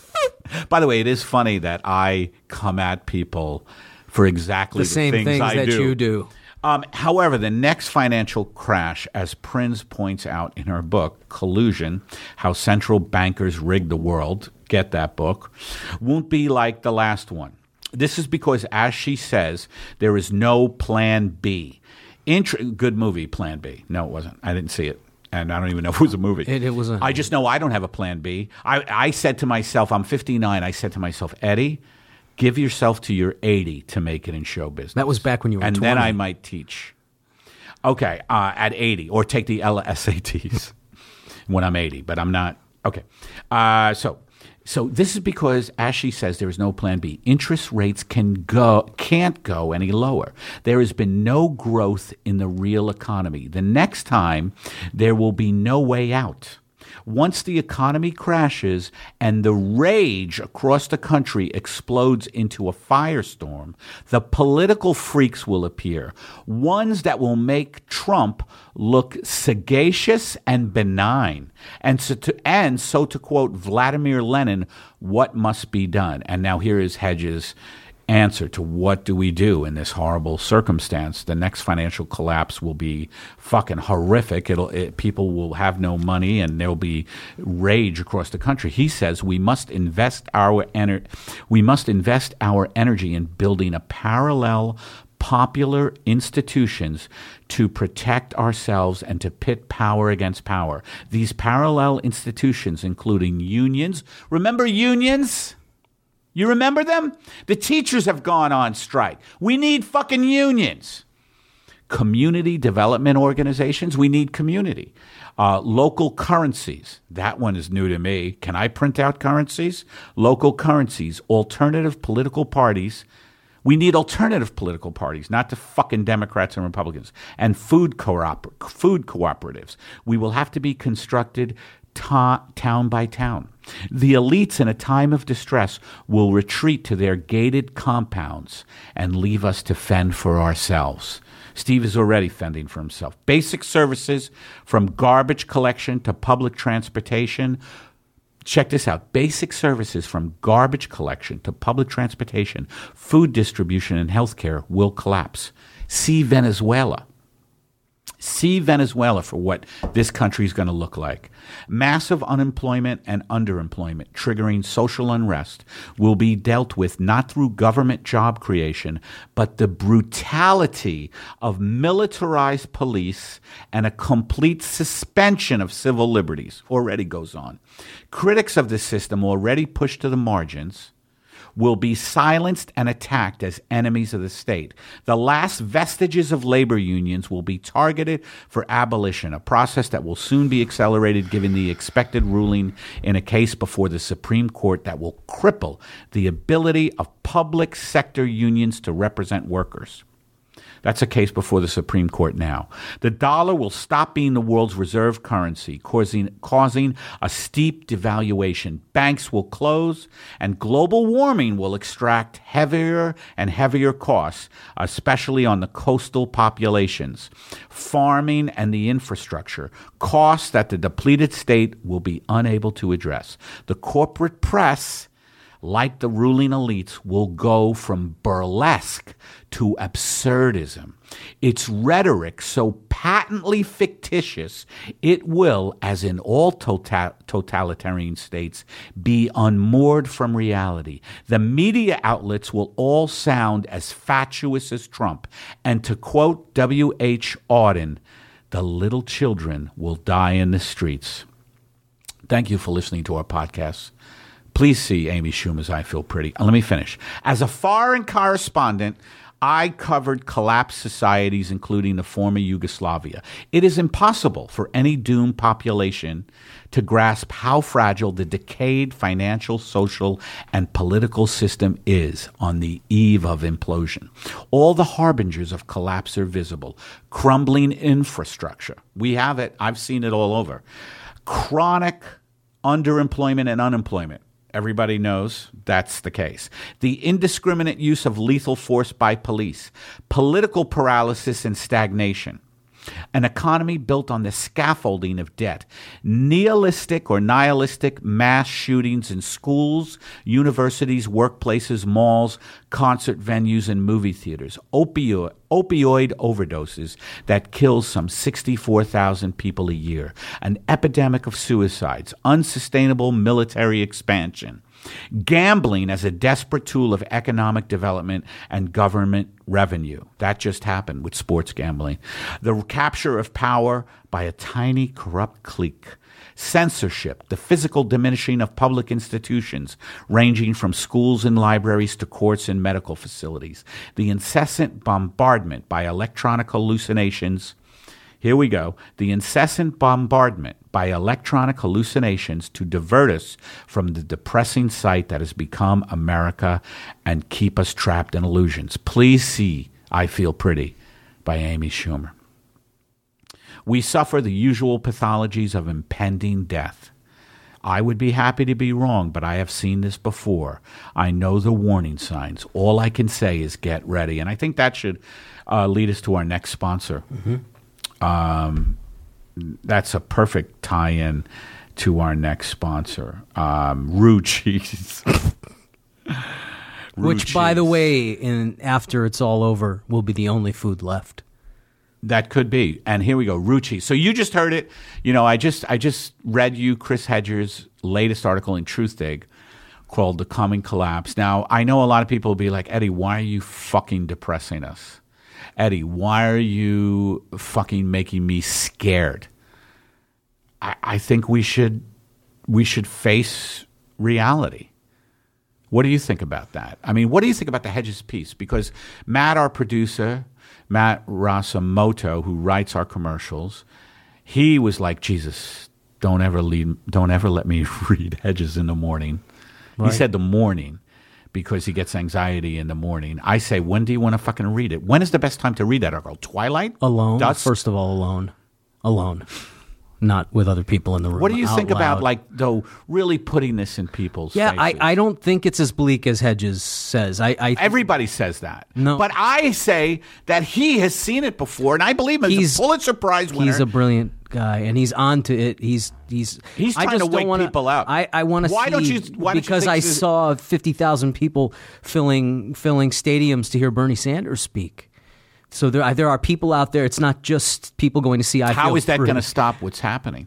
By the way, it is funny that I come at people for exactly The the, same things, things I that do. you do. Um, however, the next financial crash, as Prinz points out in her book, Collusion, How Central Bankers Rigged the World, get that book, won't be like the last one. This is because, as she says, there is no plan B. Int- good movie, Plan B. No, it wasn't. I didn't see it. And I don't even know if it was a movie. It, it wasn't. I just know I don't have a plan B. I, I said to myself, I'm fifty-nine, I said to myself, Eddie, give yourself to your eighty to make it in show business. That was back when you were And twenty. then I might teach. Okay, uh, at eighty, or take the L S A Ts when I'm eighty, but I'm not. Okay. Uh, so so this is because, as she says, there is no plan B. Interest rates can go can't go any lower. There has been no growth in the real economy. The next time, there will be no way out. Once the economy crashes and the rage across the country explodes into a firestorm, the political freaks will appear, ones that will make Trump look sagacious and benign. And so to, and so to quote Vladimir Lenin, what must be done? And now here is Hedges' answer to what do we do in this horrible circumstance. The next financial collapse will be fucking horrific. It'll it, people will have no money and there'll be rage across the country. He says we must invest our ener- we must invest our energy in building a parallel popular institutions to protect ourselves and to pit power against power. These parallel institutions including unions. Remember unions? You remember them? The teachers have gone on strike. We need fucking unions. Community development organizations, we need community. Uh, local currencies, that one is new to me. Can I print out currencies? Local currencies, alternative political parties. We need alternative political parties, not the fucking Democrats and Republicans. And food cooper- food cooperatives. We will have to be constructed Ta- town by town. The elites in a time of distress will retreat to their gated compounds and leave us to fend for ourselves. Steve is already fending for himself. Basic services from garbage collection to public transportation. Check this out. Basic services from garbage collection to public transportation, food distribution, and healthcare will collapse. See Venezuela. See Venezuela for what this country is going to look like. Massive unemployment and underemployment, triggering social unrest, will be dealt with not through government job creation, but the brutality of militarized police and a complete suspension of civil liberties. Already goes on. Critics of the system, already pushed to the margins, will be silenced and attacked as enemies of the state. The last vestiges of labor unions will be targeted for abolition, a process that will soon be accelerated given the expected ruling in a case before the Supreme Court that will cripple the ability of public sector unions to represent workers. That's a case before the Supreme Court now. The dollar will stop being the world's reserve currency, causing, causing a steep devaluation. Banks will close, and global warming will extract heavier and heavier costs, especially on the coastal populations, farming, and the infrastructure, costs that the depleted state will be unable to address. The corporate press, like the ruling elites, will go from burlesque to absurdism. Its rhetoric so patently fictitious, it will, as in all tota- totalitarian states, be unmoored from reality. The media outlets will all sound as fatuous as Trump. And to quote W H Auden, the little children will die in the streets. Thank you for listening to our podcast. Please see Amy Schumer's I Feel Pretty. And let me finish. As a foreign correspondent, I covered collapsed societies, including the former Yugoslavia. It is impossible for any doomed population to grasp how fragile the decayed financial, social, and political system is on the eve of implosion. All the harbingers of collapse are visible. Crumbling infrastructure. We have it. I've seen it all over. Chronic underemployment and unemployment. Everybody knows that's the case. The indiscriminate use of lethal force by police, political paralysis and stagnation, an economy built on the scaffolding of debt, nihilistic or nihilistic mass shootings in schools, universities, workplaces, malls, concert venues, and movie theaters, opioid, opioid overdoses that kill some sixty-four thousand people a year, an epidemic of suicides, unsustainable military expansion, gambling as a desperate tool of economic development and government revenue. That just happened with sports gambling. The capture of power by a tiny corrupt clique. Censorship, the physical diminishing of public institutions, ranging from schools and libraries to courts and medical facilities. The incessant bombardment by electronic hallucinations. Here we go. The incessant bombardment by electronic hallucinations to divert us from the depressing sight that has become America and keep us trapped in illusions. Please see I Feel Pretty by Amy Schumer. We suffer the usual pathologies of impending death. I would be happy to be wrong, but I have seen this before. I know the warning signs. All I can say is get ready. And I think that should uh, lead us to our next sponsor. Mm-hmm. Um, that's a perfect tie-in to our next sponsor, um, Rue Cheese. Which, cheese. by the way, in after it's all over, will be the only food left. That could be. And here we go, Rue Cheese. So you just heard it. You know, I just I just read you Chris Hedges' latest article in Truthdig called The Coming Collapse. Now, I know a lot of people will be like, Eddie, why are you fucking depressing us? Eddie, why are you fucking making me scared? I, I think we should we should face reality. What do you think about that? I mean, what do you think about the Hedges piece? Because Matt, our producer, Matt Rasamoto, who writes our commercials, he was like, Jesus, don't ever lead, don't ever let me read Hedges in the morning. Right. He said the morning because he gets anxiety in the morning. I say, when do you want to fucking read it? When is the best time to read that article? Twilight? Alone. Dusk? First of all, alone. Alone. Not with other people in the room. What do you think loud. about, like, though, really putting this in people's yeah, faces? I, I don't think it's as bleak as Hedges says. I, I Everybody says that. No. But I say that he has seen it before, and I believe him. He's, he's a Pulitzer Prize winner. He's a brilliant guy, and he's on to it. He's he's he's I trying just to wake wanna, people up. I, I want to see. Why don't you? Why don't because you think I this- saw fifty thousand people filling filling stadiums to hear Bernie Sanders speak. So there there are people out there. It's not just people going to see. I How Feel is that Free. going to stop what's happening?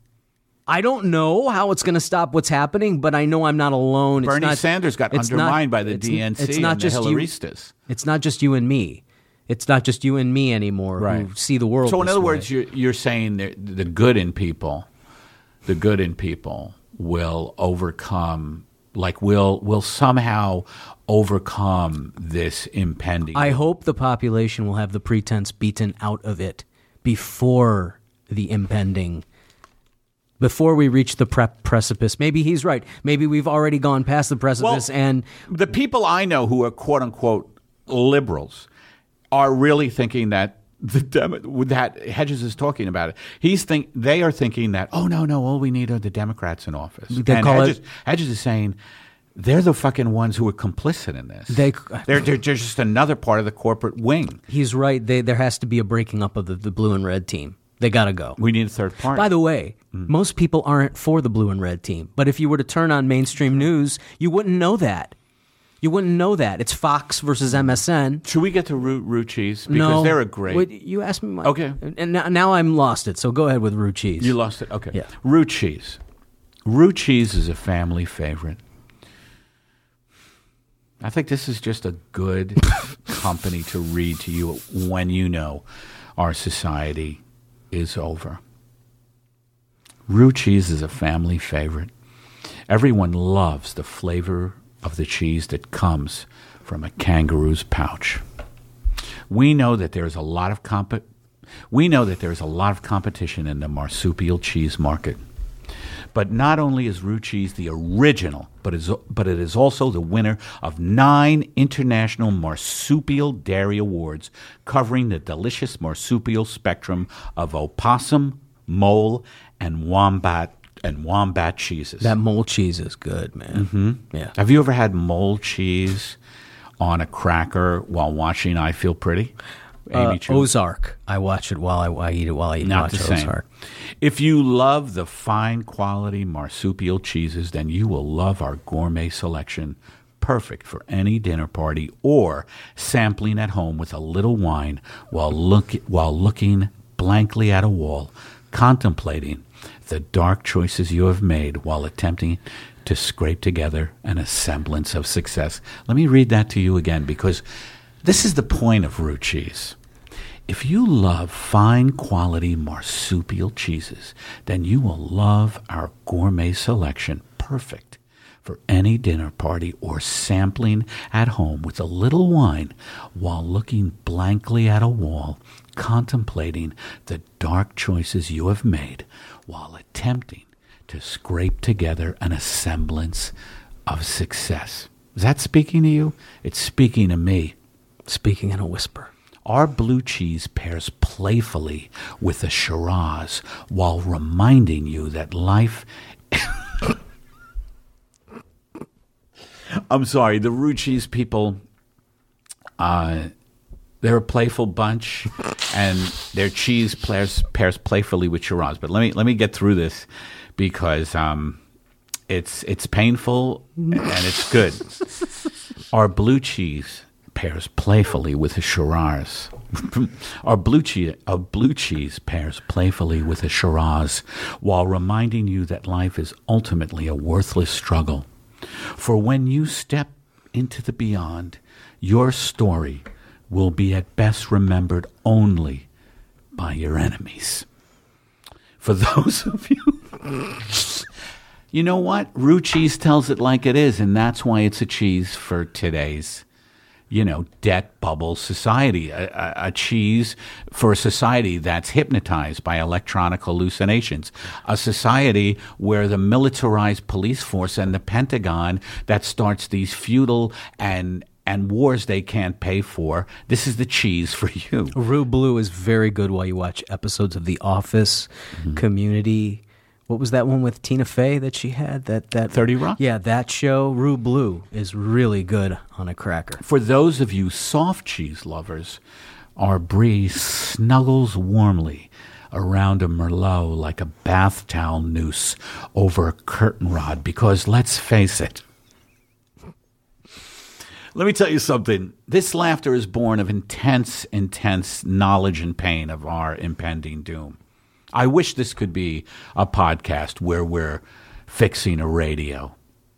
I don't know how it's going to stop what's happening, but I know I'm not alone. It's Bernie not, Sanders got it's undermined not, by the it's, D N C it's not and just the you, Hillaristas. It's not just you and me. It's not just you and me anymore Right. who see the world. So, in this other way. words, you're, you're saying that the good in people, the good in people will overcome, like will will somehow overcome this impending. I hope the population will have the pretense beaten out of it before the impending, before we reach the pre- precipice. Maybe he's right. Maybe we've already gone past the precipice. Well, and the people I know who are quote unquote liberals are really thinking that the Demo- that Hedges is talking about it. He's think they are thinking that, oh no no, all we need are the Democrats in office. They and call Hedges, it- Hedges is saying they're the fucking ones who are complicit in this. They- they're, they're just another part of the corporate wing. he's right. They, there has to be a breaking up of the, the blue and red team. They got to go. We need a third party. By the way, Mm. most people aren't for the blue and red team. But if you were to turn on mainstream news, you wouldn't know that. You wouldn't know that. It's Fox versus M S N. Should we get to Root Root Cheese because no, they're a great. Wait, you asked me. My, Okay. And now, now I'm lost it. So go ahead with Root Cheese. You lost it. Okay. Yeah. Root Cheese. Root Cheese is a family favorite. I think this is just a good company to read to you when you know our society is over. Root Cheese is a family favorite. Everyone loves the flavor of the cheese that comes from a kangaroo's pouch. We know that there is a lot of comp- we know that there is a lot of competition in the marsupial cheese market. But not only is Root Cheese the original, but is but it is also the winner of nine international marsupial dairy awards covering the delicious marsupial spectrum of opossum, mole, and wombat and wombat cheeses. That mole cheese is good, man. Mm-hmm. Yeah. Have you ever had mole cheese on a cracker while watching I Feel Pretty? Uh, Amy Chu? Ozark. I watch it while I, I eat it while I eat Not watch the same. Ozark. If you love the fine quality marsupial cheeses, then you will love our gourmet selection, perfect for any dinner party or sampling at home with a little wine while look while looking blankly at a wall, contemplating the dark choices you have made while attempting to scrape together an semblance of success. Let me read that to you again because this is the point of Root Cheese. If you love fine quality marsupial cheeses, then you will love our gourmet selection, perfect for any dinner party or sampling at home with a little wine while looking blankly at a wall, contemplating the dark choices you have made while attempting to scrape together an semblance of success. Is that speaking to you? It's speaking to me. Speaking in a whisper. Our blue cheese pairs playfully with a Shiraz while reminding you that life... I'm sorry, the Roux cheese people, uh, they're a playful bunch, and their cheese pairs, pairs playfully with Shiraz. But let me let me get through this because um, it's it's painful and it's good. Our blue cheese pairs playfully with a Shiraz. Our blue cheese, our blue cheese pairs playfully with a Shiraz, while reminding you that life is ultimately a worthless struggle. For when you step into the beyond, your story will be at best remembered only by your enemies. For those of you... You know what? Roux cheese tells it like it is, and that's why it's a cheese for today's, you know, debt bubble society. A, a, a cheese for a society that's hypnotized by electronic hallucinations. A society where the militarized police force and the Pentagon that starts these feudal and and wars they can't pay for. This is the cheese for you. Roux Bleu is very good while you watch episodes of The Office, mm-hmm. Community. What was that one with Tina Fey that she had? That that thirty Rock? Yeah, that show, Roux Bleu, is really good on a cracker. For those of you soft cheese lovers, our brie snuggles warmly around a Merlot like a bath towel noose over a curtain rod because, let's face it, let me tell you something. This laughter is born of intense, intense knowledge and pain of our impending doom. I wish this could be a podcast where we're fixing a radio.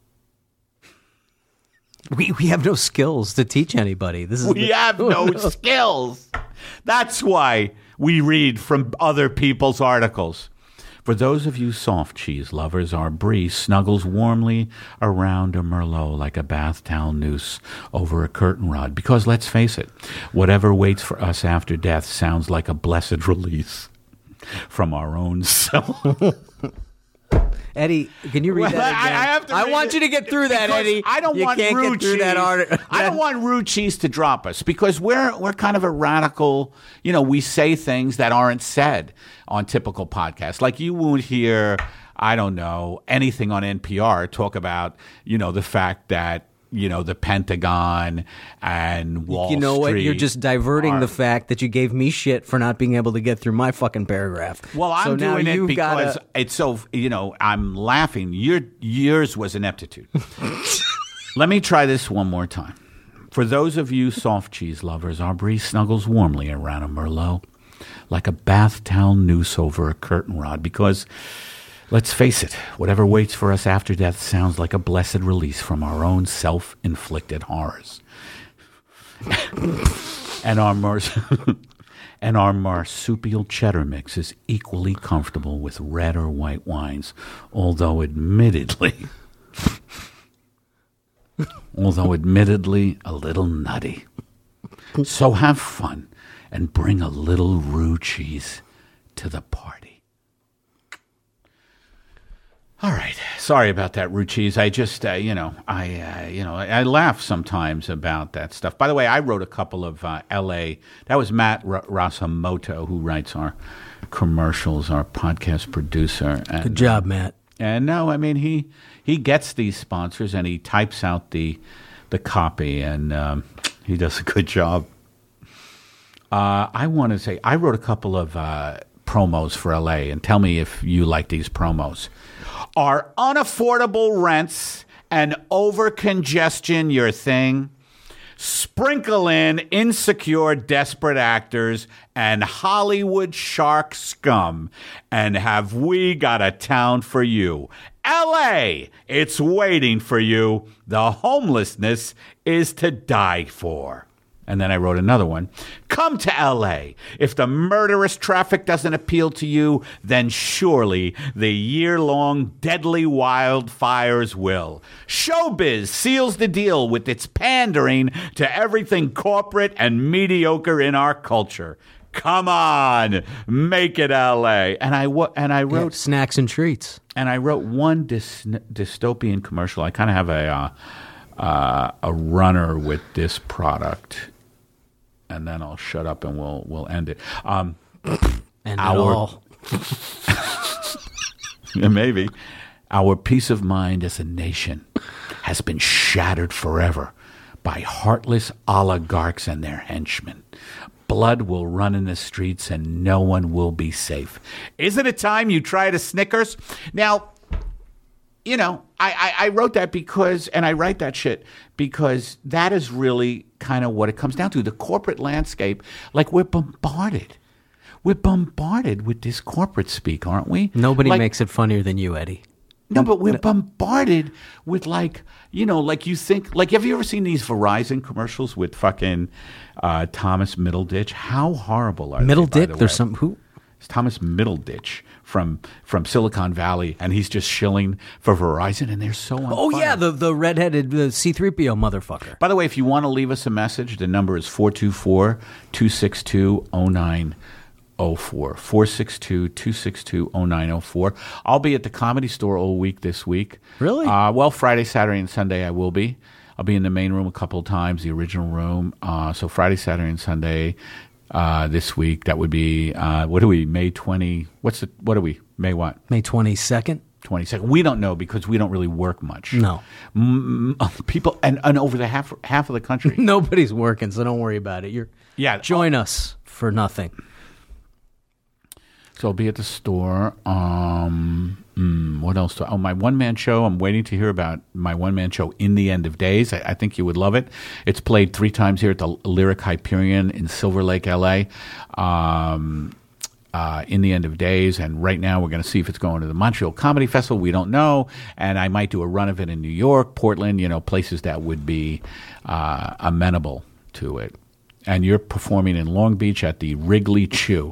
We we have no skills to teach anybody. This is we the, have no skills. That's why we read from other people's articles. For those of you soft cheese lovers, our brie snuggles warmly around a Merlot like a bath towel noose over a curtain rod. Because let's face it, whatever waits for us after death sounds like a blessed release from our own self. Eddie, can you read well, that again? I, I, have to I read want it you to get through that, Eddie. I don't you want can't Roux get through cheese. that art- I don't want Roux cheese to drop us because we're we're kind of a radical. You know, we say things that aren't said on typical podcasts. Like you won't hear, I don't know, anything on N P R talk about, you know, the fact that, you know, the Pentagon and Wall Street. You know what? You're just diverting are, the fact that you gave me shit for not being able to get through my fucking paragraph. Well, I'm so doing now it you've because gotta... it's so, you know, I'm laughing. Your yours was ineptitude. Let me try this one more time. For those of you soft cheese lovers, our brie snuggles warmly around a Merlot like a bath towel noose over a curtain rod because, let's face it, whatever waits for us after death sounds like a blessed release from our own self-inflicted horrors. and our mars- and our marsupial cheddar mix is equally comfortable with red or white wines, although admittedly, although admittedly a little nutty. So have fun and bring a little Roux cheese to the party. All right. Sorry about that, Roux cheese. I just, uh, you know, I, uh, you know, I, I laugh sometimes about that stuff. By the way, I wrote a couple of uh, L A. That was Matt R- Rasamoto who writes our commercials, our podcast producer. And, Good job, Matt. And no, I mean he he gets these sponsors and he types out the the copy, and um, he does a good job. Uh, I want to say I wrote a couple of uh, promos for L A, and tell me if you like these promos. Are unaffordable rents and over-congestion your thing? Sprinkle in insecure, desperate actors and Hollywood shark scum, and have we got a town for you. L A, it's waiting for you. The homelessness is to die for. And then I wrote another one. Come to L A. If the murderous traffic doesn't appeal to you, then surely the year-long deadly wildfires will. Showbiz seals the deal with its pandering to everything corporate and mediocre in our culture. Come on, make it L A. And I and I wrote yeah, snacks and treats. And I wrote one dys- dystopian commercial. I kind of have a uh, uh, a runner with this product. and then I'll shut up and we'll we'll end it. Um, And our, it all. yeah, maybe. Our peace of mind as a nation has been shattered forever by heartless oligarchs and their henchmen. Blood will run in the streets and no one will be safe. Isn't it time you tried a Snickers? Now, you know, I, I, I wrote that because, and I write that shit because that is really kind of what it comes down to. The corporate landscape, like we're bombarded. We're bombarded with this corporate speak, aren't we? Nobody like, makes it funnier than you, Eddie. No, but we're bombarded with like, you know, like you think, like, have you ever seen these Verizon commercials with fucking uh, Thomas Middleditch? How horrible are Middle they, by Dick? the There's way? some who? It's Thomas Middleditch from from Silicon Valley, and he's just shilling for Verizon, and they're so on Oh fire. yeah, the the redheaded the C three P O motherfucker. By the way, if you want to leave us a message, the number is four two four, two six two, zero nine zero four. four six two, two six two, zero nine zero four. I'll be at the Comedy Store all week this week. Really? Uh, well, Friday, Saturday, and Sunday I will be. I'll be in the main room a couple of times, the original room. Uh, so Friday, Saturday, and Sunday uh, this week. That would be, uh, what are we, May twentieth? What's the, what are we? May what? May twenty-second? twenty-second. We don't know because we don't really work much. No. Mm, people, and, and over the half half of the country. Nobody's working, so don't worry about it. You're Yeah. Join us for nothing. So I'll be at the store. Um, mm, what else? Do, oh, my one-man show. I'm waiting to hear about my one-man show, In the End of Days. I, I think you would love it. It's played three times here at the Lyric Hyperion in Silver Lake, L A. Um, uh, In the End of Days. And right now we're going to see if it's going to the Montreal Comedy Festival. We don't know. And I might do a run of it in New York, Portland, you know, places that would be uh, amenable to it. And you're performing in Long Beach at the Wrigley Chew.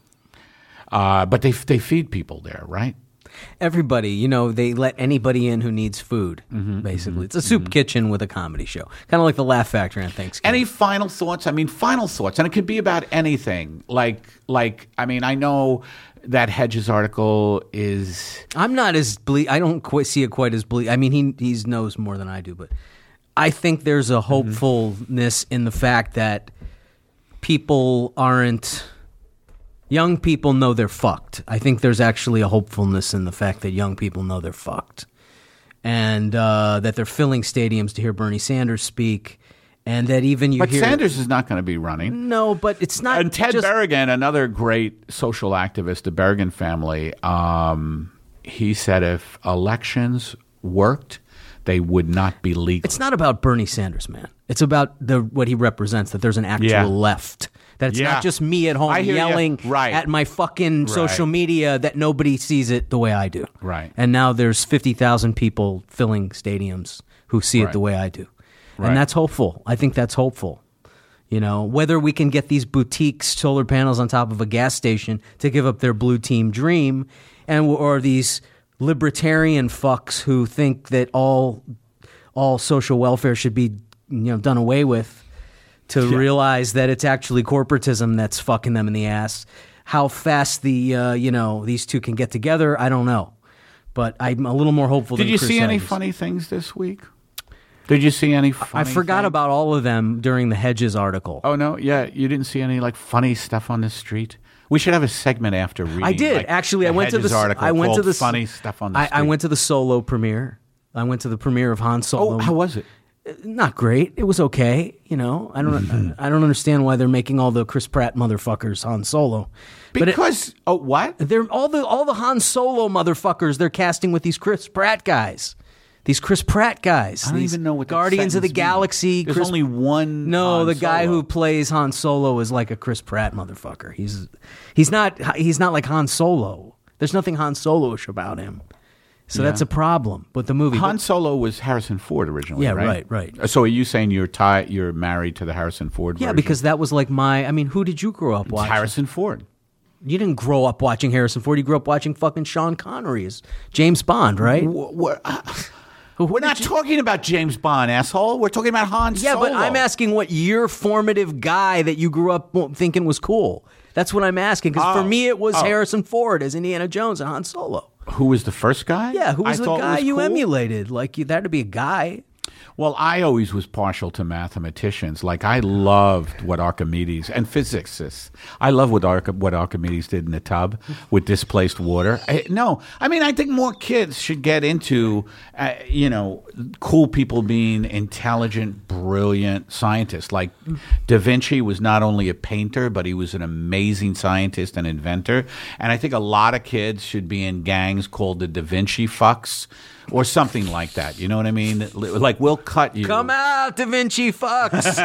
Uh, but they they feed people there, right? Everybody, you know, they let anybody in who needs food, Mm-hmm, basically. mm-hmm, It's a soup mm-hmm. kitchen with a comedy show. Kind of like the Laugh Factory on Thanksgiving. Any final thoughts? I mean, final thoughts. And it could be about anything. Like, like I mean, I know that Hedges article is... I'm not as ble- I don't quite see it quite as bleak. I mean, he he knows more than I do, but I think there's a hopefulness in the fact that people aren't... Young people know they're fucked. I think there's actually a hopefulness in the fact that young people know they're fucked. And uh, that they're filling stadiums to hear Bernie Sanders speak. And that even you But hear... Sanders is not going to be running. No, but it's not And Ted just... Berrigan, another great social activist, the Berrigan family, um, he said if elections worked, they would not be legal. It's not about Bernie Sanders, man. It's about the what he represents, that there's an actual Yeah. left. That it's Yeah. not just me at home I hear ya. yelling Right. at my fucking social Right. media that nobody sees it the way I do. Right. And now there's fifty thousand people filling stadiums who see it Right. the way I do. Right. And that's hopeful. I think that's hopeful. You know, whether we can get these boutique solar panels on top of a gas station to give up their blue team dream, and or these libertarian fucks who think that all all social welfare should be, you know, done away with, to Yeah. realize that it's actually corporatism that's fucking them in the ass. How fast the uh, you know these two can get together, I don't know, but I'm a little more hopeful. Did than you Chris see any Hedges. funny things this week? Did you see any funny I forgot things? about all of them during the Hedges article. Oh, no? Yeah, you didn't see any, like, funny stuff on the street? We should have a segment after reading. I did like, actually. I the went to Hedges the. article I went to called the funny stuff on the I, street. I went to the Solo premiere. I went to the premiere of Han Solo. Oh, how was it? Not great. It was okay. You know, I don't. I don't understand why they're making all the Chris Pratt motherfuckers Han Solo. But it- Because oh, what? they're all the all the Han Solo motherfuckers they're casting with these Chris Pratt guys. These Chris Pratt guys. I don't these even know what that Guardians of the sentence Galaxy. means. There's Chris- only one. No, Han the guy Solo. who plays Han Solo is like a Chris Pratt motherfucker. He's he's not he's not like Han Solo. There's nothing Han Solo-ish about him. So Yeah. that's a problem with the movie. Han But- Solo was Harrison Ford originally. Yeah, right, right, right. So are you saying you're tied? You're married to the Harrison Ford? yeah, version? because that was like my. I mean, who did you grow up it's watching? Harrison Ford. You didn't grow up watching Harrison Ford. You grew up watching fucking Sean Connery as James Bond, right? We're, uh, Who we're did not you- talking about James Bond, asshole. We're talking about Han Yeah, Solo. but I'm asking what your formative guy that you grew up thinking was cool. That's what I'm asking. Because Oh, for me, it was oh. Harrison Ford as Indiana Jones and Han Solo. Who was the first guy? Yeah, who I was the thought guy was you cool. emulated? Like, you, there had to be a guy. Well, I always was partial to mathematicians. Like, I loved what Archimedes and physicists. I love what Arch- what Archimedes did in the tub with displaced water. I, no, I mean, I think more kids should get into, uh, you know, cool people being intelligent, brilliant scientists. Like, Da Vinci was not only a painter, but he was an amazing scientist and inventor. And I think a lot of kids should be in gangs called the Da Vinci fucks. Or something like that. You know what I mean? Like, we'll cut you. Come out, Da Vinci fucks.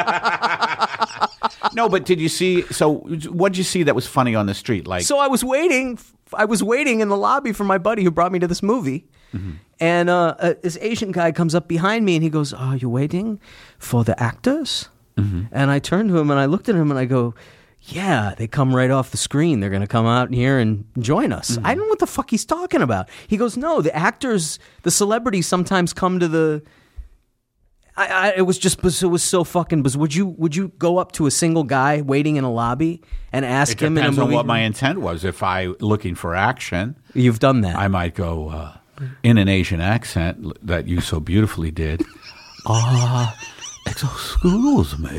No, but did you see? So, what did you see that was funny on the street? Like, So I was waiting. I was waiting in the lobby for my buddy who brought me to this movie. Mm-hmm. And uh, uh, this Asian guy comes up behind me and he goes, "Are you waiting for the actors?" Mm-hmm. And I turned to him and I looked at him and I go, "Yeah, they come right off the screen. They're going to come out here and join us." Mm-hmm. I don't know what the fuck he's talking about. He goes, "No, the actors, the celebrities sometimes come to the." I, I it was just it was so fucking. But would you would you go up to a single guy waiting in a lobby and ask it him in a depends movie? on what my intent was. If I looking for action, You've done that. I might go uh, in an Asian accent that you so beautifully did. Ah, excuse me.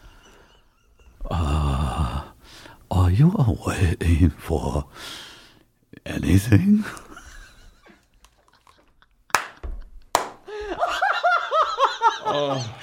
Uh, are you waiting for anything? Oh.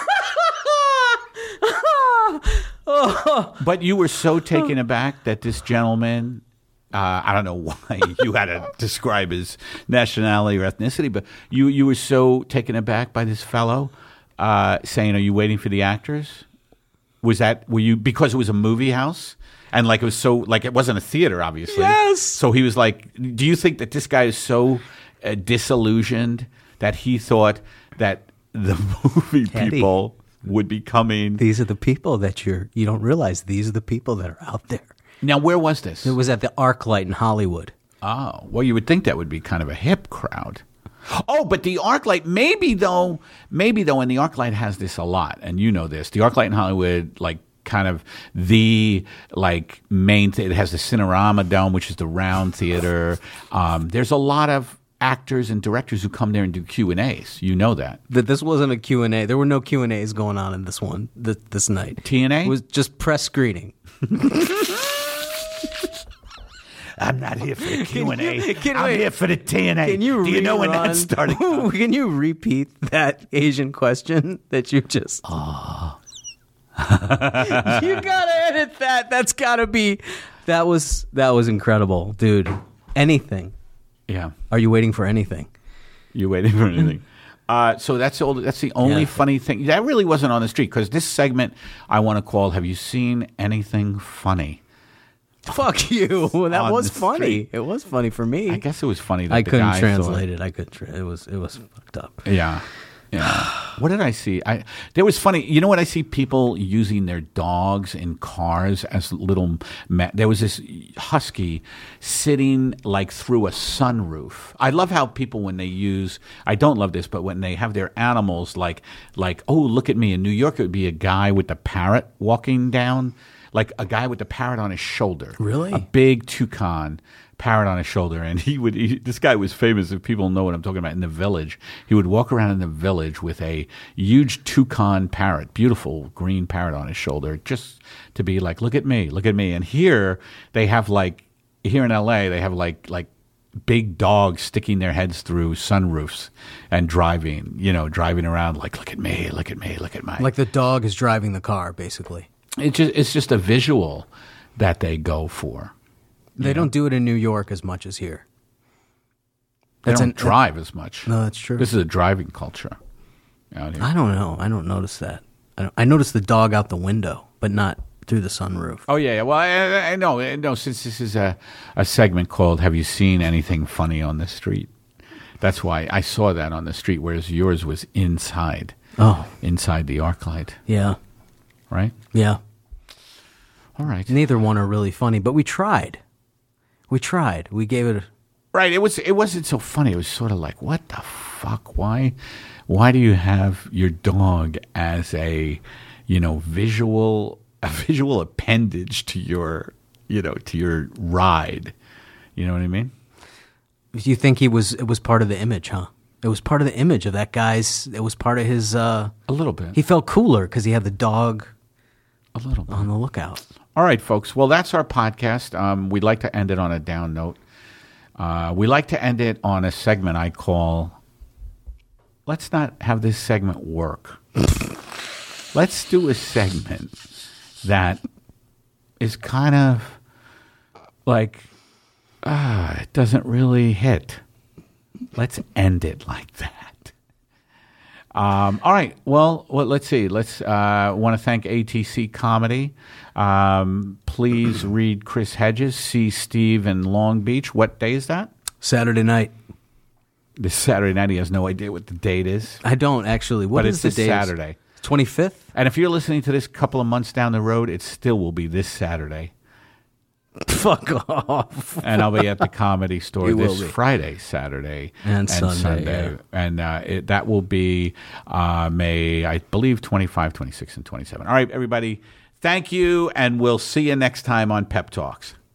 But you were so taken aback that this gentleman, uh, I don't know why you had to describe his nationality or ethnicity, but you, you were so taken aback by this fellow uh, saying, "Are you waiting for the actors?" Was that, were you, because it was a movie house? And like it was so, like it wasn't a theater, obviously. Yes. So he was like, do you think that this guy is so uh, disillusioned that he thought that the movie Teddy. people would be coming? These are the people that you're. You don't realize these are the people that are out there. Now, where was this? It was at the ArcLight in Hollywood. Oh, well, you would think that would be kind of a hip crowd. Oh, but the ArcLight, maybe though, maybe though, and the ArcLight has this a lot, and you know this. The ArcLight in Hollywood, like, kind of the like main. Th- it has the Cinerama Dome, which is the round theater. Um, there's a lot of actors and directors who come there and do Q and A's. You know that. That this wasn't a Q and A. There were no Q and A's going on in this one th- this night. T and A? It was just press screening. I'm not here for the Q and A. Can- I'm wait. here for the T and A. Can you Do you know when rerun- that started? Can you repeat that Asian question that you just? Ah. You gotta edit that. That's gotta be. That was that was incredible, dude. Anything? Yeah. Are you waiting for anything? You waiting for anything? Uh, so that's all. That's the only Yeah. funny thing. That really wasn't on the street because this segment I want to call "Have you seen anything funny?" Fuck you. That On was the funny. street. It was funny for me. I guess it was funny. That I the couldn't guy translate it. I couldn't. Tra- it was it was fucked up. Thought, yeah, yeah. What did I see? I there was funny. You know what? I see people using their dogs in cars as little. Ma- there was this husky sitting like through a sunroof. I love how people when they use. I don't love this, but when they have their animals like like oh look at me. In New York, it would be a guy with the parrot walking down. Like a guy with the parrot on his shoulder. Really? A big toucan parrot on his shoulder. And he would, he, this guy was famous, if people know what I'm talking about, in the village. He would walk around in the village with a huge toucan parrot, beautiful green parrot on his shoulder, just to be like, look at me, look at me. And here they have like, here in L A, they have like, like, big dogs sticking their heads through sunroofs and driving, you know, driving around like, look at me, look at me, look at my. Like the dog is driving the car, basically. It just, it's just a visual that they go for. They don't do it in New York as much as here. They That's don't an- drive as much. No, that's true. This is a driving culture out here. I don't know. I don't notice that. I, don't, I notice the dog out the window, but not through the sunroof. Oh, yeah, yeah. Well, I, I know. I know. Since this is a, a segment called Have You Seen Anything Funny on the Street? That's why I saw that on the street, whereas yours was inside. Oh. Inside the ArcLight, Yeah. right? Yeah. All right. Neither one are really funny, but we tried. We tried. We gave it a... Right. It was. It wasn't so funny. It was sort of like, what the fuck? Why? Why do you have your dog as a, you know, visual a visual appendage to your, you know, to your ride? You know what I mean? You think he was? It was part of the image, huh? It was part of the image of that guy's. It was part of his. Uh, A little bit. he felt cooler because he had the dog A little bit. on the lookout. All right, folks. Well, that's our podcast. Um, we'd like to end it on a down note. Uh, we like to end it on a segment I call, let's not have this segment work. Let's do a segment that is kind of like, ah, it doesn't really hit. Let's end it like that. Um, all right. Well, well, let's see. Let's uh, want to thank A T C Comedy. Um, please read Chris Hedges. See Steve in Long Beach. What day is that? Saturday night. This Saturday night. He has no idea what the date is. I don't actually. What but is it's the this date? Saturday. twenty-fifth? And if you're listening to this a couple of months down the road, it still will be this Saturday. Fuck off. And I'll be at the Comedy Store You will this be. Friday, Saturday, And Sunday, yeah. And uh, it, that will be uh, May, I believe, twenty-five, twenty-six, and twenty-seven. All right, everybody, thank you, and we'll see you next time on Pep Talks.